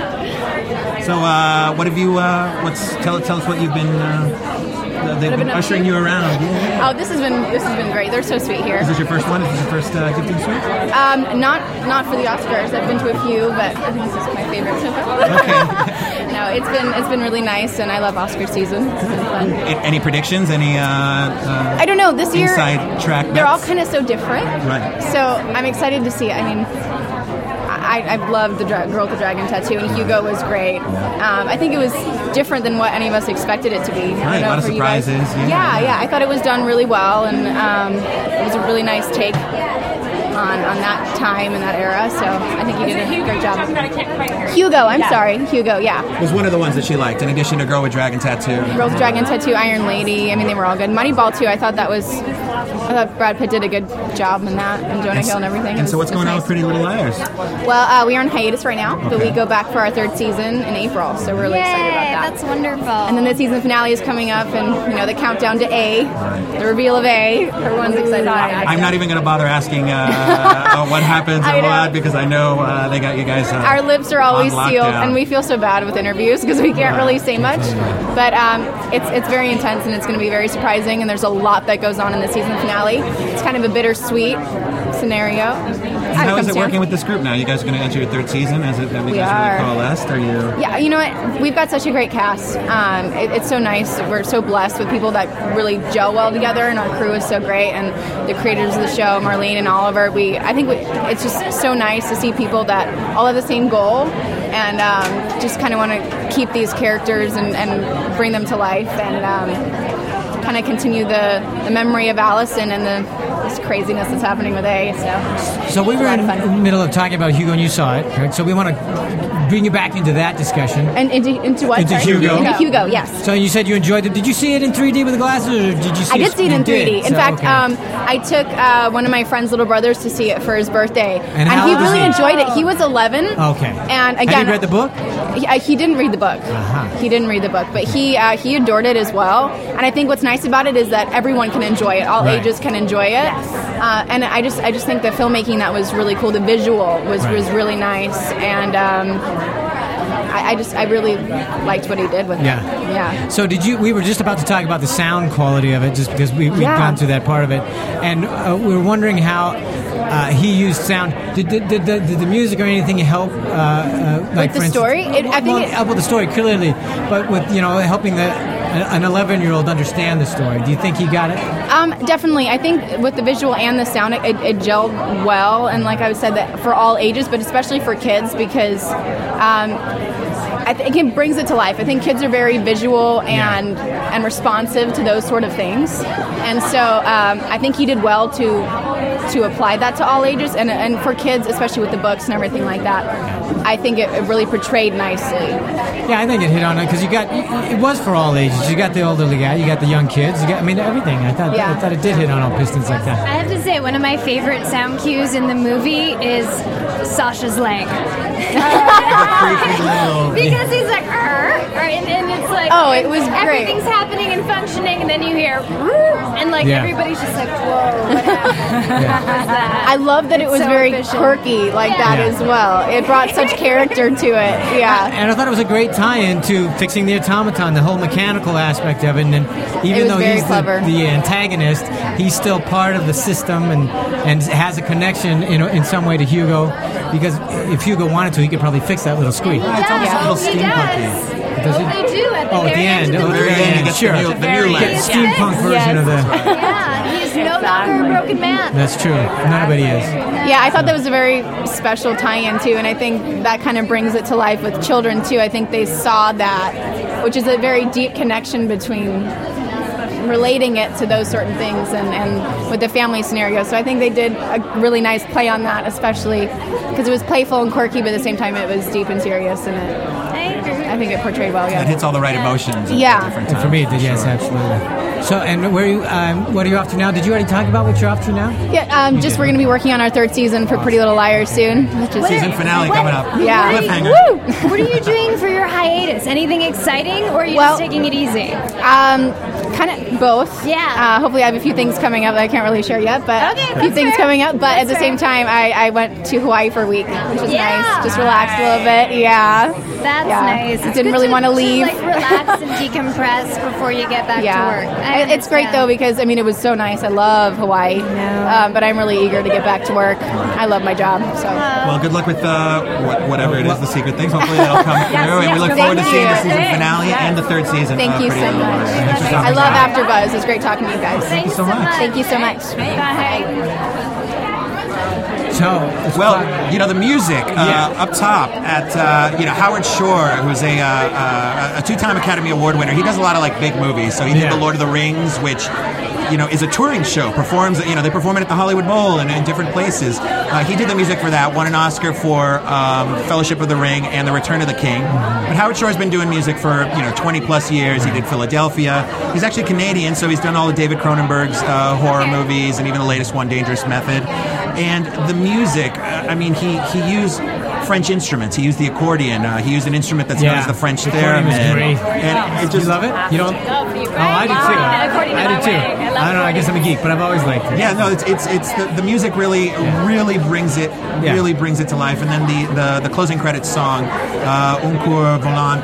So, what have you? Tell us what you've been. They've been ushering you around. Yeah. Oh, this has been great. They're so sweet here. Is this your first one? Is this your first gifting suite? Not for the Oscars. I've been to a few, but I think this is my favorite so far. Okay. No, it's been really nice, and I love Oscar season. It's been fun. Any predictions? Any? I don't know. This year, inside track they're all kind of so different. Right. So I'm excited to see. I mean, I've loved the Girl with the Dragon Tattoo, and Hugo was great. I think it was different than what any of us expected it to be. Right, a lot of surprises. Yeah. I thought it was done really well, and it was a really nice take on that time and that era. So I think you did a great job. Hugo, I'm sorry. Hugo, yeah. Was one of the ones that she liked, in addition to Girl with Dragon Tattoo. Girl with Dragon Tattoo, Iron Lady. I mean, they were all good. Moneyball, too. I thought Brad Pitt did a good job in that, and Jonah Hill and everything. And so what's going on with Pretty Little Liars? Well, we are on hiatus right now, but we go back for our third season in April, so we're really excited about that. That's wonderful. And then the season finale is coming up, and the countdown to A, the reveal of A. Everyone's excited about that. I'm not even going to bother asking what happens and what, because I know they got you guys. Our lips are always sealed, and we feel so bad with interviews because we can't really say much. But it's very intense, and it's going to be very surprising, and there's a lot that goes on in the season finale. It's kind of a bittersweet scenario. How is it working with this group now? You guys are going to enter your third season as it really coalesced? Are you? Yeah, you know what? We've got such a great cast. It's so nice. We're so blessed with people that really gel well together, and our crew is so great. And the creators of the show, Marlene and Oliver, it's just so nice to see people that all have the same goal and just kind of want to keep these characters and bring them to life and kind of continue the memory of Allison and this craziness that's happening with A. So we were in the middle of talking about Hugo and you saw it, right? So we want to bring you back into that discussion. And into what? Into Hugo. Into Hugo, yes. So you said you enjoyed it. Did you see it in 3D with the glasses, or did you see it? I did see it in 3D. In fact, I took one of my friend's little brothers to see it for his birthday. And he really enjoyed it. He was 11. Okay. And again, have you read the book? He didn't read the book. He didn't read the book, but he adored it as well. And I think what's nice about it is that everyone can enjoy it. All ages can enjoy it. And I just think the filmmaking that was really cool. The visual was really nice, and I really liked what he did with it. Yeah. So we were just about to talk about the sound quality of it, just because we've gone through that part of it, and we were wondering how he used sound. Did the music or anything help? Like with the story? Help with the story clearly, but with helping an 11-year-old understand the story. Do you think he got it? Definitely. I think with the visual and the sound, it gelled well, and like I said, that for all ages, but especially for kids, because I think it brings it to life. I think kids are very visual and responsive to those sort of things, and so I think he did well to apply that to all ages, and for kids, especially with the books and everything like that. I think it really portrayed nicely. Yeah, I think it hit on it because it was for all ages. You got the elderly guy, you got the young kids, everything. I thought it did hit on all pistons like that. I have to say, one of my favorite sound cues in the movie is Sasha's leg. Because he's like, and it's like, it was great. Everything's happening and functioning, and then you hear, and everybody's just like, whoa, what happened? I love that it was very quirky like that as well. It brought such character to it. Yeah. And I thought it was a great tie-in to fixing the automaton, the whole mechanical aspect of it. And even though he's the antagonist, he's still part of the system and has a connection in some way to Hugo. Because if Hugo wanted to, he could probably fix that little squeak. It's almost a little steampunky. Does he? They do at the very end. At the very end, the new lens. Steampunk version of the... Yeah, he's no longer a broken man. That's true. Nobody is. Yeah, I thought that was a very special tie-in, too, and I think that kind of brings it to life with children, too. I think they saw that, which is a very deep connection between relating it to those certain things and with the family scenario. So I think they did a really nice play on that, especially because it was playful and quirky, but at the same time it was deep and serious, and I think it portrayed well. Yeah, it hits all the right emotions. And for me, it did. Yes, absolutely. So, and what are you off to now? Did you already talk about what you're off to now? Yeah, we're going to be working on our third season for Pretty Little Liars soon. Season finale coming up. Yeah. Cliffhanger. Woo! What are you doing for your hiatus? Anything exciting, or are you just taking it easy? Kind of both. Yeah. Hopefully I have a few things coming up that I can't really share yet, but a few things coming up. But at the same time, I went to Hawaii for a week, which was nice. Just relaxed a little bit. Yeah. That's nice. I didn't really want to leave. To relax and decompress before you get back to work. It's great though because it was so nice. I love Hawaii, but I'm really eager to get back to work. I love my job. So well, good luck with whatever it is, the secret things. Hopefully that'll come through, and we look forward to seeing the season finale and the third season. Thank you so much. I love AfterBuzz. It's great talking to you guys. Thank you so much. Thank you so much. Bye. So, the music up top at Howard Shore, who's a two-time Academy Award winner. He does a lot of big movies. So he did The Lord of the Rings, which is a touring show. Performs, they perform it at the Hollywood Bowl and in different places. He did the music for that. Won an Oscar for Fellowship of the Ring and The Return of the King. But Howard Shore's been doing music for 20 plus years. He did Philadelphia. He's actually Canadian, so he's done all of David Cronenberg's horror movies and even the latest one, Dangerous Method. And the music, he used French instruments. He used the accordion. He used an instrument that's known as the French theremin. And you love it? You don't? Oh, I do too. I do too. I don't know. I guess I'm a geek, but I've always liked it. Yeah, no, it's the music really brings it really brings it to life. And then the closing credits song, Un Coeur Volant.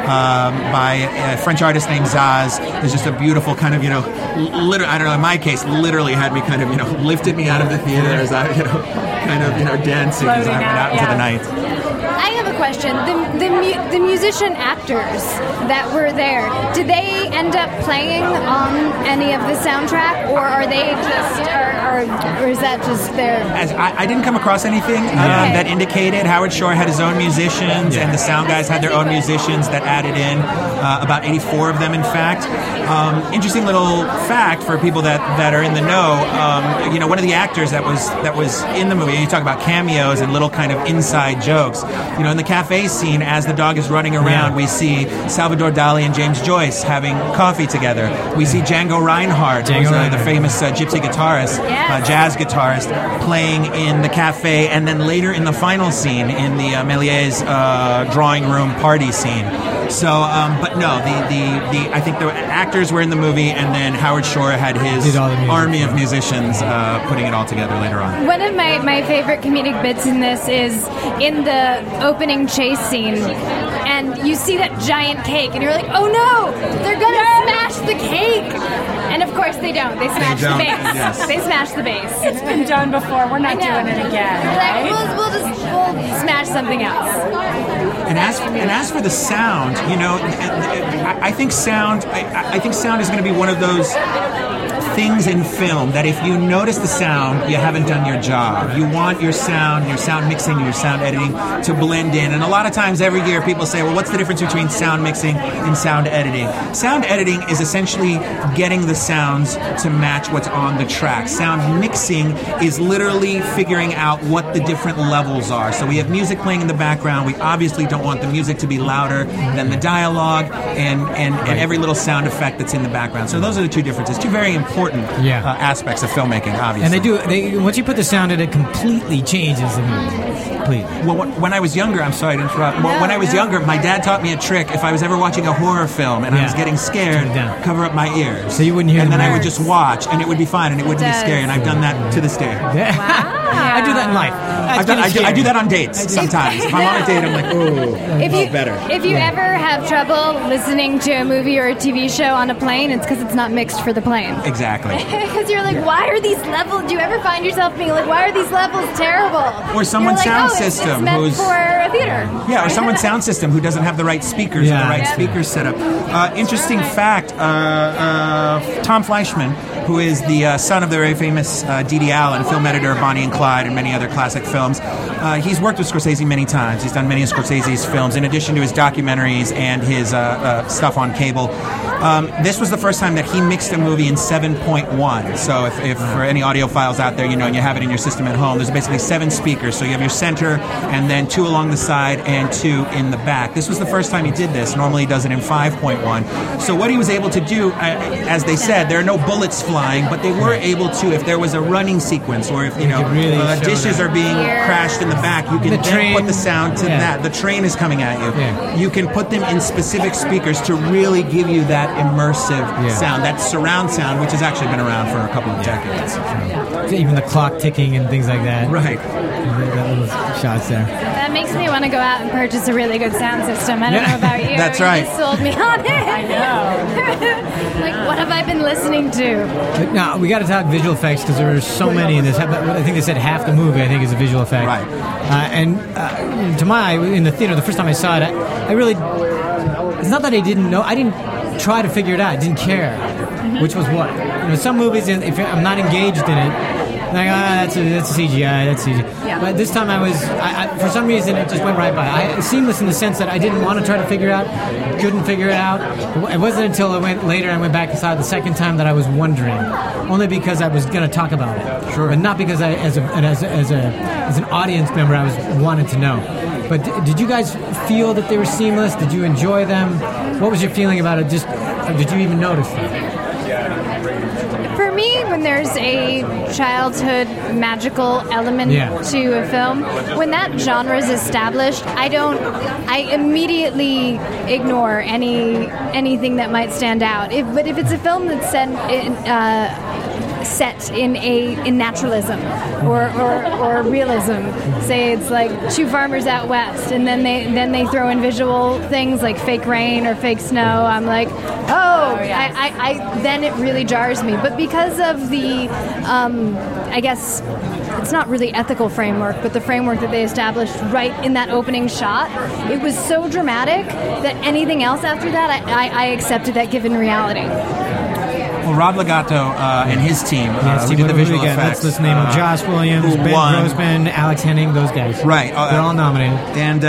by a French artist named Zaz. It's just a beautiful kind of, literally, I don't know, in my case, literally had me kind of, lifted me out of the theater as I, dancing as I went out into the night. I have a question. The musician actors that were there, did they end up playing on any of the soundtrack, or are they just, or is that just their? I didn't come across anything that indicated. Howard Shore had his own musicians, and the sound guys had their own musicians that added in, about 84 of them, in fact. Interesting little fact for people that are in the know. One of the actors that was in the movie. You talk about cameos and little kind of inside jokes. In the cafe scene, as the dog is running around, we see Salvador Dali and James Joyce having coffee together. We see Django Reinhardt, who's the famous gypsy guitarist, jazz guitarist, playing in the cafe, and then later in the final scene in the Méliès drawing room party scene. So, but no, I think the actors were in the movie, and then Howard Shore had his army of musicians putting it all together later on. One of my favorite comedic bits in this is in the opening chase scene, and you see that giant cake, and you're like, oh no, they're gonna smash the cake! And of course they don't. They smash the base. Yes. They smash the base. It's been done before. We're not doing it again. Right? We'll smash something else. And as for the sound, I think sound is going to be one of those things in film that if you notice the sound, you haven't done your job. You want your sound mixing, your sound editing to blend in. And a lot of times every year people say, well, what's the difference between sound mixing and sound editing? Sound editing is essentially getting the sounds to match what's on the track. Sound mixing is literally figuring out what the different levels are. So we have music playing in the background. We obviously don't want the music to be louder than the dialogue and every little sound effect that's in the background. So those are the two differences. Two very important aspects of filmmaking, obviously. And they once you put the sound in, it completely changes the movie. Completely. Well, when I was younger, I'm sorry to interrupt. When I was younger, my dad taught me a trick. If I was ever watching a horror film and I was getting scared, cover up my ears. So you wouldn't hear. And then I would just watch, and it would be fine, and it wouldn't be scary. And I've done that to this day. Wow. I do that in life. I do that on dates sometimes. If I'm on a date, I'm like, ooh, better. If you ever have trouble listening to a movie or a TV show on a plane, it's because it's not mixed for the plane. Exactly. Because you're like, why are these levels? Do you ever find yourself being like, why are these levels terrible? Or someone's sound system it's meant for a theater. Yeah, or someone's sound system who doesn't have the right speakers or the right speakers set up. Interesting fact, Tom Fleischman, who is the son of the very famous Dede Allen, film editor of Bonnie and Clyde and many other classic films. He's worked with Scorsese many times. He's done many of Scorsese's films, in addition to his documentaries and his stuff on cable. This was the first time that he mixed a movie in 7.1. So if for any audiophiles out there, and you have it in your system at home, there's basically 7 speakers. So you have your center, and then 2 along the side, and 2 in the back. This was the first time he did this. Normally he does it in 5.1. So what he was able to do, as they said, there are no bullets flying, but they were able to, if there was a running sequence, or if dishes are being crashed in the back, you can then put the sound to that. The train is coming at you. Yeah. You can put them in specific speakers to really give you that immersive sound, that surround sound, which has actually been around for a couple of decades. Even the clock ticking and things like that. Right. That little shots there. That makes me want to go out and purchase a really good sound system. I don't know about you. That's right. You just sold me on it. I know. Like, what have I been listening to? But now, we got to talk visual effects because there are so many in this. I think they said half the movie, I think, is a visual effect. Right. And to my eye, in the theater, the first time I saw it, I really... It's not that I didn't know. I didn't try to figure it out. I didn't care which was what. Some movies, if I'm not engaged in it, like, that's a CGI, that's CGI. Yeah. But this time I for some reason, it just went right by. Seamless in the sense that I didn't want to try to figure it out, couldn't figure it out. It wasn't until I went back and saw it the second time that I was wondering, only because I was going to talk about it. Sure. But not because as an audience member, I was wanted to know. But did you guys feel that they were seamless? Did you enjoy them? What was your feeling about it? Just did you even notice them? For me, when there's a childhood magical element to a film, when that genre is established, I immediately ignore anything that might stand out. But if it's a film that's set set in naturalism or realism. Say it's like Two Farmers Out West, and then they throw in visual things like fake rain or fake snow. I'm like, then it really jars me. But because of the, I guess it's not really ethical framework, but the framework that they established right in that opening shot, it was so dramatic that anything else after that, I accepted that given reality. Well, Rob Legato and his team, who did the visual effects. Let's name them: Josh Williams, Ben Grossman, Alex Henning, those guys. Right, they're all nominated, and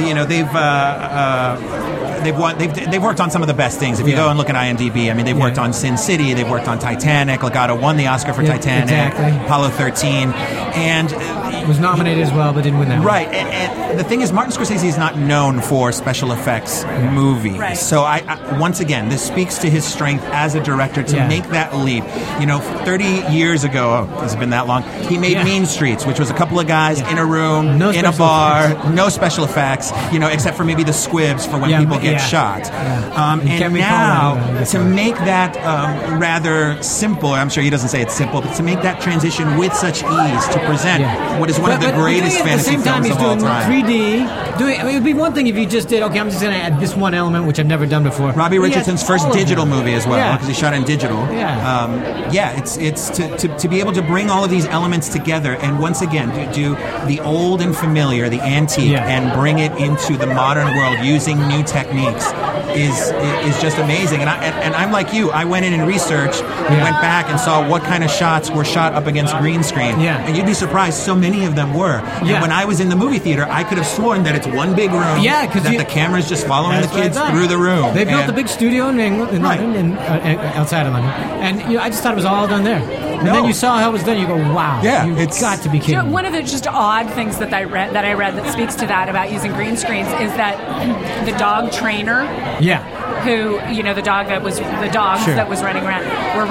they've won. They've worked on some of the best things. If you go and look at IMDb, I mean, they've worked on Sin City, they've worked on Titanic. Legato won the Oscar for Titanic, exactly. Apollo 13, and was nominated as well, but didn't win that one. Right, and the thing is, Martin Scorsese is not known for special effects movies. Right. So I once again, this speaks to his strength as a director to make that leap. 30 years ago, has it been that long? He made Mean Streets, which was a couple of guys in a room, in a bar, no special effects, except for maybe the squibs for when people get shot. And now, to make that rather simple, I'm sure he doesn't say it's simple, but to make that transition with such ease, to present what is one of the greatest fantasy films of all time. 3D, it would be one thing if you just did, I'm just going to add this one element, which I've never done before. Robbie Richardson's first digital movie as well, because he shot in digital. It's to be able to bring all of these elements together and once again do the old and familiar, the antique, and bring it into the modern world using new techniques is just amazing. And I'm like you. I went in and researched and went back and saw what kind of shots were shot up against green screen. And you'd be surprised, so many of them were. And when I was in the movie theater, I could have sworn that it's one big room. That the camera's just following the kids through the room. They built a big studio in England, London, outside of London, and I just thought it was all done there. And then you saw how it was done. You go, wow! It's got to be kidding. One of the just odd things that I read that speaks to that about using green screens is that the dog trainer, who the dog that was the dogs that was running around,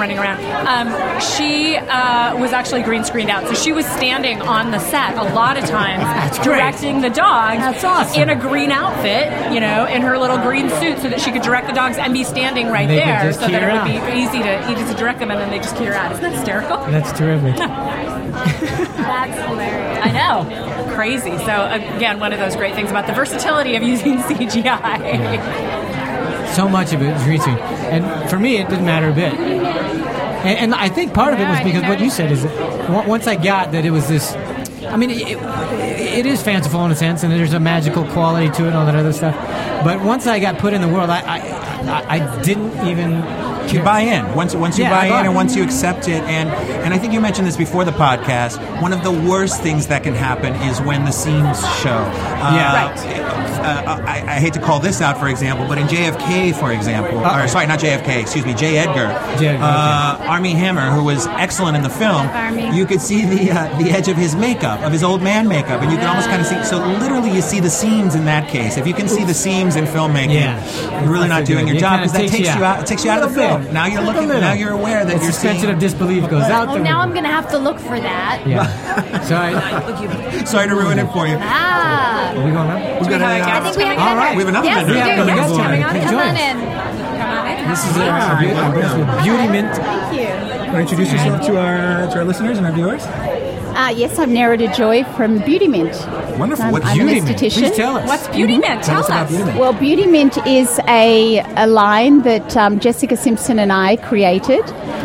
she was actually green screened out, so she was standing on the set a lot of times directing the dogs. That's awesome. In a green outfit, in her little green suit, so that she could direct the dogs and be standing right there, so that it would be easy to direct them, and then they just key her out. Isn't that hysterical? That's terrific. That's hilarious. I know. Crazy. So, again, one of those great things about the versatility of using CGI. So much of it is reaching. And for me, it didn't matter a bit. And I think part of it was because what you said is that once I got that it was this... I mean, it is fanciful in a sense, and there's a magical quality to it and all that other stuff. But once I got put in the world, I didn't even... You buy in. Once you buy in and once you accept it. And I think you mentioned this before the podcast, one of the worst things that can happen is when the scenes show. I hate to call this out, for example, but in JFK, for example, or sorry, not JFK, excuse me, J. Edgar, Armie Hammer, who was excellent in the film, you could see the edge of his makeup, of his old man makeup, and you can almost kind of see, so literally you see the seams in that case. If you can see the seams in filmmaking, you're really not doing your job, because that takes you out of the film. Now you're looking. Now you're aware that your suspension of disbelief goes out. Well, now I'm going to have to look for that. Sorry to ruin it for you. Are we going up? We've got I think we have all right. We have another minute. Yes, coming on. Come on in. This is Beauty Mint. Thank you. Want to introduce yourself to our listeners and our viewers? Yes, I'm Nerida Joy from Beauty Mint. Wonderful. What's Beauty Mint? Please tell us. What's Beauty Mint? Tell us. About Beauty Mint. Well, Beauty Mint is a line that Jessica Simpson and I created.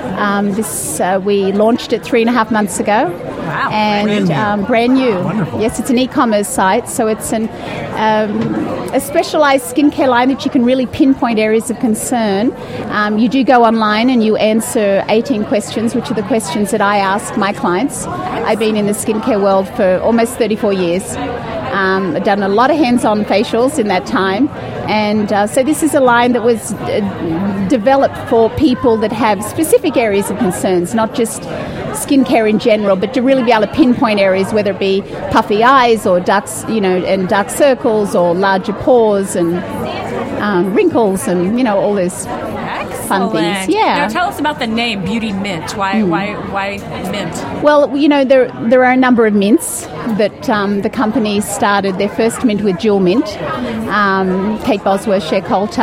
We launched it 3.5 months ago. Wow. And brand new. Wonderful. Yes, it's an e-commerce site, so it's a specialized skincare line that you can really pinpoint areas of concern. You do go online and you answer 18 questions, which are the questions that I ask my clients. I've been in the skincare world for almost 34 years. I've done a lot of hands-on facials in that time. And so this is a line that was developed for people that have specific areas of concerns, not just skincare in general, but to really be able to pinpoint areas, whether it be puffy eyes or dark circles or larger pores and wrinkles and, all those fun things. Yeah. Now tell us about the name Beauty Mint. Why mint? Well, there are a number of mints that the company started. Their first mint with Jewel Mint. Kate Bosworth, Cher Coulter,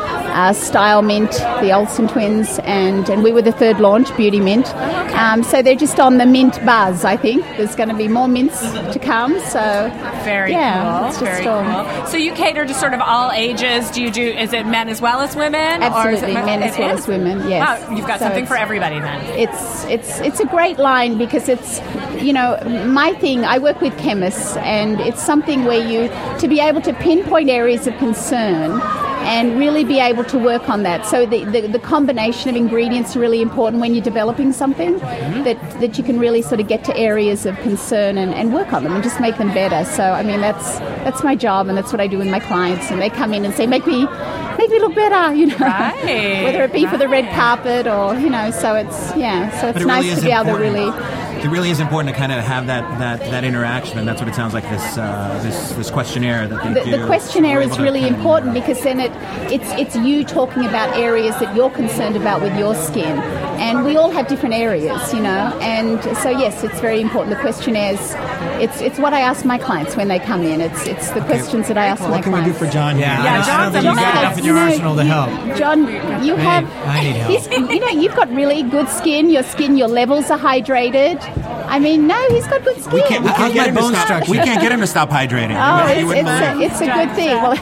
Style Mint, the Olsen twins, and we were the third launch, Beauty Mint. So they're just on the mint buzz, I think. There's going to be more mints to come. So very cool. It's just cool. So you cater to sort of all ages. Is it men as well as women? Absolutely, men as well as women. Yes. Wow, you've got something for everybody then. It's a great line because it's, my thing. I work with chemists, and it's something where to be able to pinpoint areas of concern and really be able to work on that. So the combination of ingredients are really important when you're developing something, that you can really sort of get to areas of concern and work on them and just make them better. So, I mean, that's my job, and that's what I do with my clients. And they come in and say, make me look better, Right. Whether it be for the red carpet or, so it's nice to be able to really... It really is important to kind of have that interaction, and that's what it sounds like this questionnaire that they do. The questionnaire is really important because then it's you talking about areas that you're concerned about with your skin, and we all have different areas, and so yes, it's very important. The questionnaires, it's what I ask my clients when they come in. It's the questions that I ask my clients. What can we do for John? Yeah, I don't think you've got enough in your arsenal to help. John, you have. I need help. You've got really good skin. Your levels are hydrated. I mean, no, he's got good skin. We can't get him to stop hydrating. Oh, it's a good thing. Well,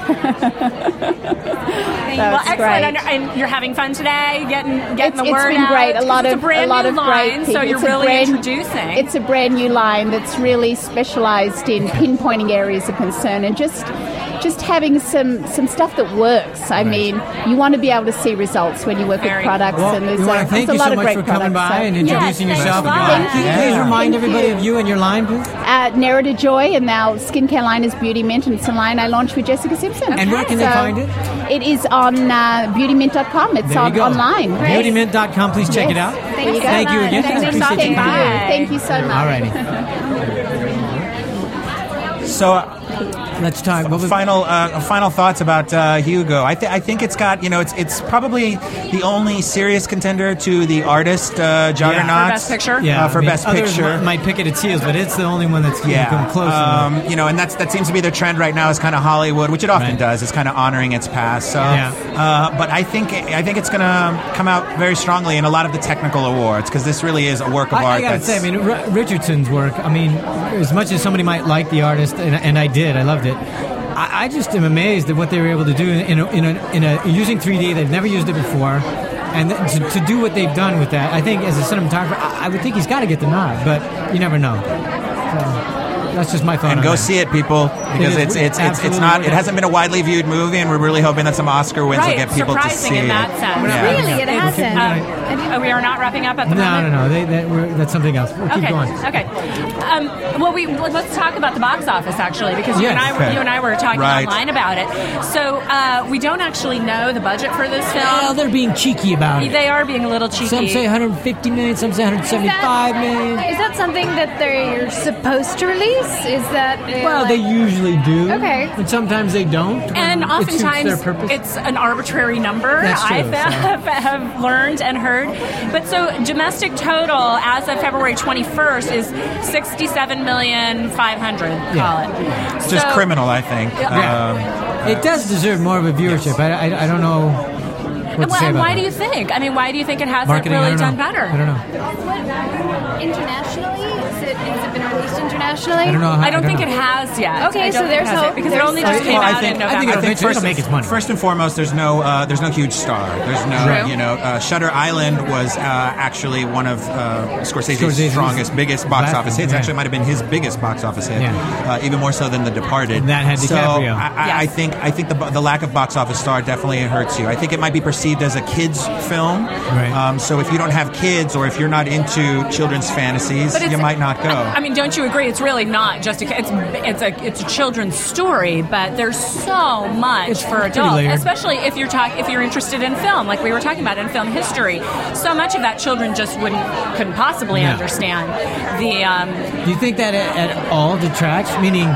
excellent. And you're having fun today, getting the word out. It's been great. A lot of great line, so you're really introducing. It's a brand new line that's really specialised in pinpointing areas of concern and just having some stuff that works. I mean, you want to be able to see results when you work with products. Well, and there's thank a you lot so of much great for coming products, by and introducing yourself. Thank you. Please remind everybody of you and your line, please. Nerida Joy, and our skincare line is Beauty Mint, and it's a line I launched with Jessica Simpson. And where can they find it? It is on beautymint.com. It's online. Beautymint.com. Please check it out. Thank you again. Thank you so much. All righty. So let's talk. Final thoughts about Hugo. I think it's got it's probably the only serious contender to the artist juggernaut for Best Picture. For Best Picture. Others might pick it at heels, but it's the only one that's come close. And that seems to be the trend right now. Is kind of Hollywood, which it often does. It's kind of honoring its past. So, but I think it's going to come out very strongly in a lot of the technical awards because this really is a work of art. I gotta say, Richardson's work. I mean, as much as somebody might like the artist, and I did, I loved it. I just am amazed at what they were able to do in a using 3D. They've never used it before, and to do what they've done with that. I think as a cinematographer, I would think he's got to get the nod, but you never know. So, that's just my thought. And go see it, people, because it's not. It hasn't been a widely viewed movie, and we're really hoping that some Oscar wins will get people to see in it. That sense. Really, it hasn't. We are not wrapping up at the moment. No. That's something else. We'll keep going. Okay. Let's talk about the box office actually, because you and I were talking online about it. So we don't actually know the budget for this film. Well, they're being cheeky about it. They are being a little cheeky. Some say 150 million. Some say 175 million. Is that something that they're supposed to release? Is that they usually do. Okay. But sometimes they don't. And oftentimes it's an arbitrary number. That's true, I have learned and heard. But so domestic total as of February 21st is 67,500,000. Call it. It's just criminal, I think. It does deserve more of a viership. I don't know. What to say about why that. do you think? I mean, why do you think it hasn't Marketing, really done better? I don't know. Internationally? Has it been released internationally? I don't know. I don't think it has yet. Okay, so there's hope because it only just came out in November. I think it'll make its money. First and foremost, there's no huge star. There's no Shutter Island was actually one of Scorsese's strongest, biggest box office hits. Actually, might have been his biggest box office hit, even more so than The Departed. And that had DiCaprio. So I think the lack of box office star definitely hurts you. I think it might be perceived as a kids film. Right. So if you don't have kids or if you're not into children's fantasies, you might not go. I mean, don't you agree? It's really not just it's a children's story, but there's so much for adults, especially if you're interested in film, like we were talking about in film history. So much of that children just couldn't possibly understand. Do you think that at all detracts? Meaning,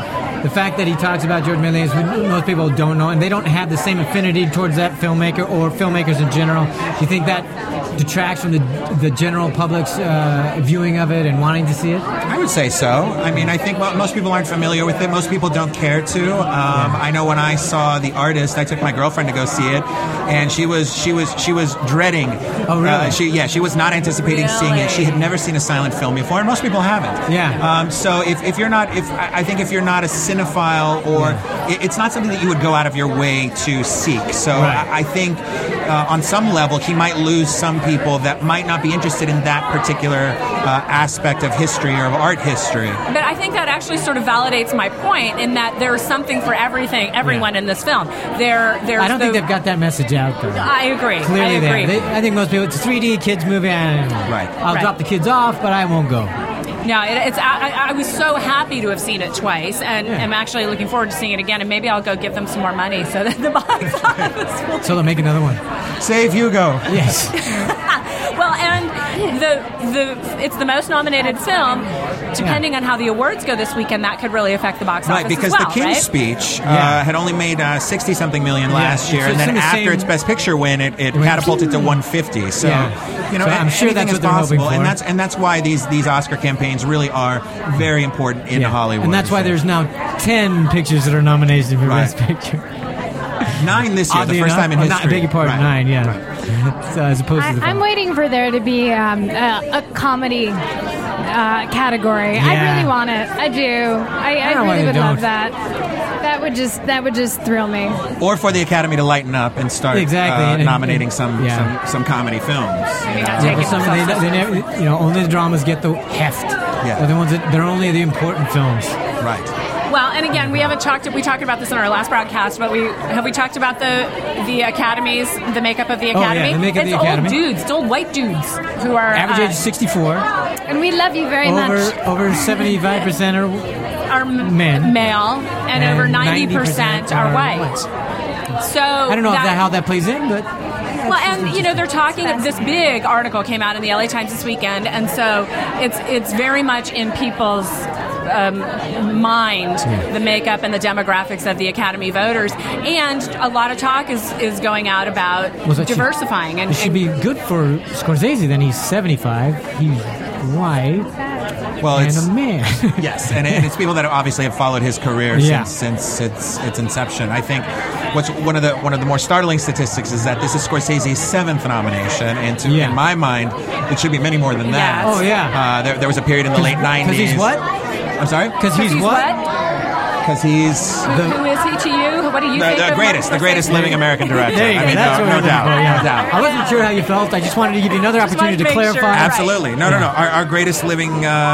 the fact that he talks about George Méliès, most people don't know, and they don't have the same affinity towards that filmmaker or filmmakers in general. Do you think that detracts from the general public's viewing of it and wanting to see it? I would say so. I mean, I think most people aren't familiar with it. Most people don't care to. I know when I saw The Artist, I took my girlfriend to go see it, and she was dreading. Oh, really? She was not anticipating seeing it. She had never seen a silent film before, and most people haven't. Yeah. So if you're not, I think if you're not a cinephile, or it's not something that you would go out of your way to seek. So I think on some level he might lose some people that might not be interested in that particular aspect of history or of art history. But I think that actually sort of validates my point in that there's something for everyone in this film. I don't think they've got that message out there. I agree. Clearly, I think most people, it's a 3D kids movie, and I'll drop the kids off, but I won't go. No, I was so happy to have seen it twice, and I'm actually looking forward to seeing it again. And maybe I'll go give them some more money so that the box office will. So they'll make another one. Save Hugo. Yes. Well, and it's the most nominated film. Depending on how the awards go this weekend, that could really affect the box office. Right, because as well, The King's Speech had only made 60-something million last year, and then after its Best Picture win, it catapulted to 150. So, I'm sure that's what they're possible, hoping for. and that's why these Oscar campaigns really are very important in Hollywood. And that's why there's now 10 pictures that are nominated for Best Picture. 9 this year, the first time in history. I beg your pardon, 9, So as opposed to I'm waiting for there to be a comedy category. Yeah. I really want it. I do. I really would love that. That would just thrill me. Or for the Academy to lighten up and start nominating some comedy films. Only the dramas get the heft. Or the ones they're only the important films. Right. Well, and again, we talked about this in our last broadcast, but we talked about the academies, the makeup of the Academy. The makeup of the Academy. Old dudes, old white dudes who are average age 64. And we love you very much. Over 75% are men, male, and over 90% are white. So I don't know how that plays in, but. Well, and they're talking. This big article came out in the LA Times this weekend, and so it's very much in people's mind, the makeup and the demographics of the Academy voters, and a lot of talk is going out about diversifying. It should be good for Scorsese. Then he's 75. He's white. Well, and a man. Yes, and it's people that obviously have followed his career since its inception. I think what's one of the more startling statistics is that this is Scorsese's 7th nomination, and in my mind, it should be many more than that. Oh yeah. There was a period in the late 90s. Because he's what? I'm sorry. Because he's what? Because he's who is he to you? What do you think? The greatest living American director. There you go. No doubt. I wasn't sure how you felt. I just wanted to give you another opportunity to clarify. Sure. Absolutely. Right. No. Our greatest living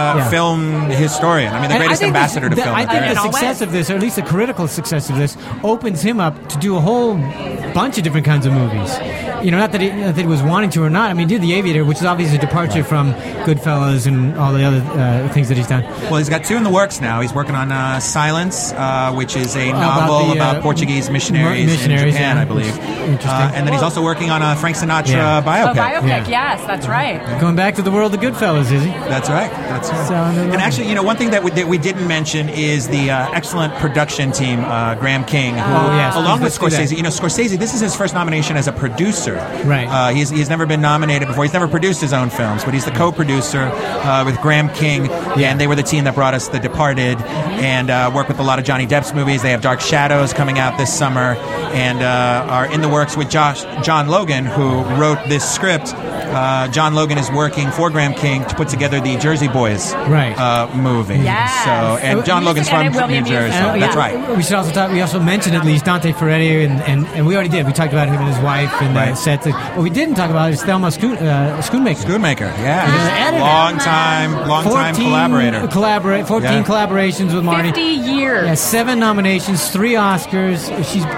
film historian. I mean, the greatest ambassador to film. I think the success of this, or at least the critical success of this, opens him up to do a whole bunch of different kinds of movies. Not that he was wanting to or not. I mean, he did The Aviator, which is obviously a departure from Goodfellas and all the other things that he's done. Well, he's got 2 in the works now. He's working on Silence, which is a novel about Portuguese missionaries in Japan, I believe. Interesting. And then he's also working on a Frank Sinatra biopic. Oh, biopic, yes, that's right. Going back to the world of Goodfellas, is he? That's right. And actually, one thing that we didn't mention is the excellent production team, Graham King, who, along with Scorsese, Scorsese, this is his first nomination as a producer. Right. He's never been nominated before. He's never produced his own films, but he's the co-producer with Graham King, and they were the team that brought us The Departed, and worked with a lot of Johnny Depp's movies. They have Dark Shadows coming out this summer, and are in the works with John Logan, who wrote this script. John Logan is working for Graham King to put together the Jersey Boys movie. Yes. And John Logan's from New Jersey. That's right. We should also talk. We also mentioned at least Dante Ferretti, and we already did. We talked about him and his wife and the sets. What we didn't talk about is Thelma Schoonmaker. Schoonmaker, long time collaborator. 14 collaborations with Marty. 50 years. Yeah, 7 nominations, 3 Oscars.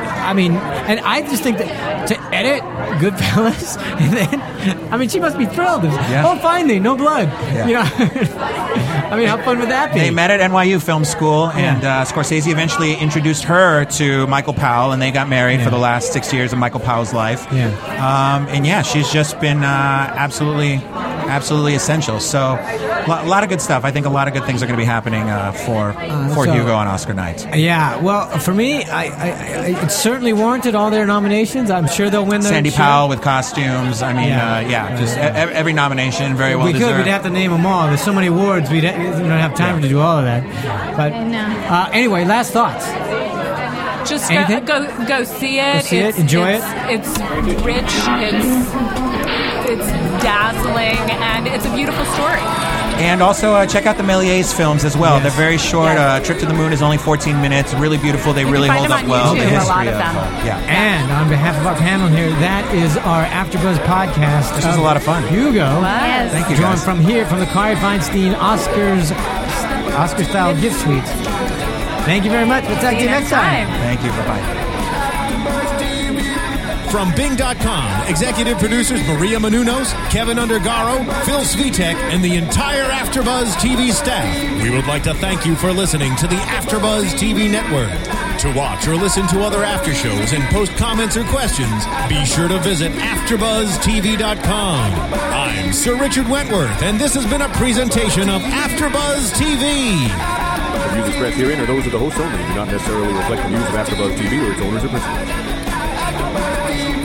And I just think that to edit Goodfellas, and then, she must be thrilled. Oh, finally, no blood. Yeah. How fun would that be? They met at NYU Film School, and Scorsese eventually introduced her to Michael Powell, and they got married for the last 6 years of Michael Powell's life. Yeah. She's just been absolutely absolutely essential. So a lot of good stuff. I think a lot of good things are going to be happening for Hugo on Oscar night. Yeah, well, for me, it certainly warranted all their nominations. I'm sure they'll win. Sandy Powell with costumes. I mean, just every nomination very well deserved. We'd have to name them all. There's so many awards, we don't have time to do all of that. But anyway, last thoughts. Just go see it. Go see it. Enjoy it. It's rich. It's dazzling, and it's a beautiful story. And also check out the Méliès films as well. Yes. They're very short. Yes. Trip to the Moon is only 14 minutes. Really beautiful. They really hold up well. YouTube, The history a lot of them. And on behalf of our panel here, that is our AfterBuzz podcast. This was a lot of fun. Hugo. Yes. Thank you, Drawn guys. from here, from the Kari Feinstein Oscar-style gift suite. Thank you very much. We'll talk to you next time. Thank you. Bye-bye. From Bing.com, executive producers Maria Menounos, Kevin Undergaro, Phil Svitek, and the entire AfterBuzz TV staff, we would like to thank you for listening to the AfterBuzz TV network. To watch or listen to other after shows and post comments or questions, be sure to visit AfterBuzzTV.com. I'm Sir Richard Wentworth, and this has been a presentation of AfterBuzz TV. The views expressed herein are those of the host only and do not necessarily reflect the views of AfterBuzz TV or its owners or principals.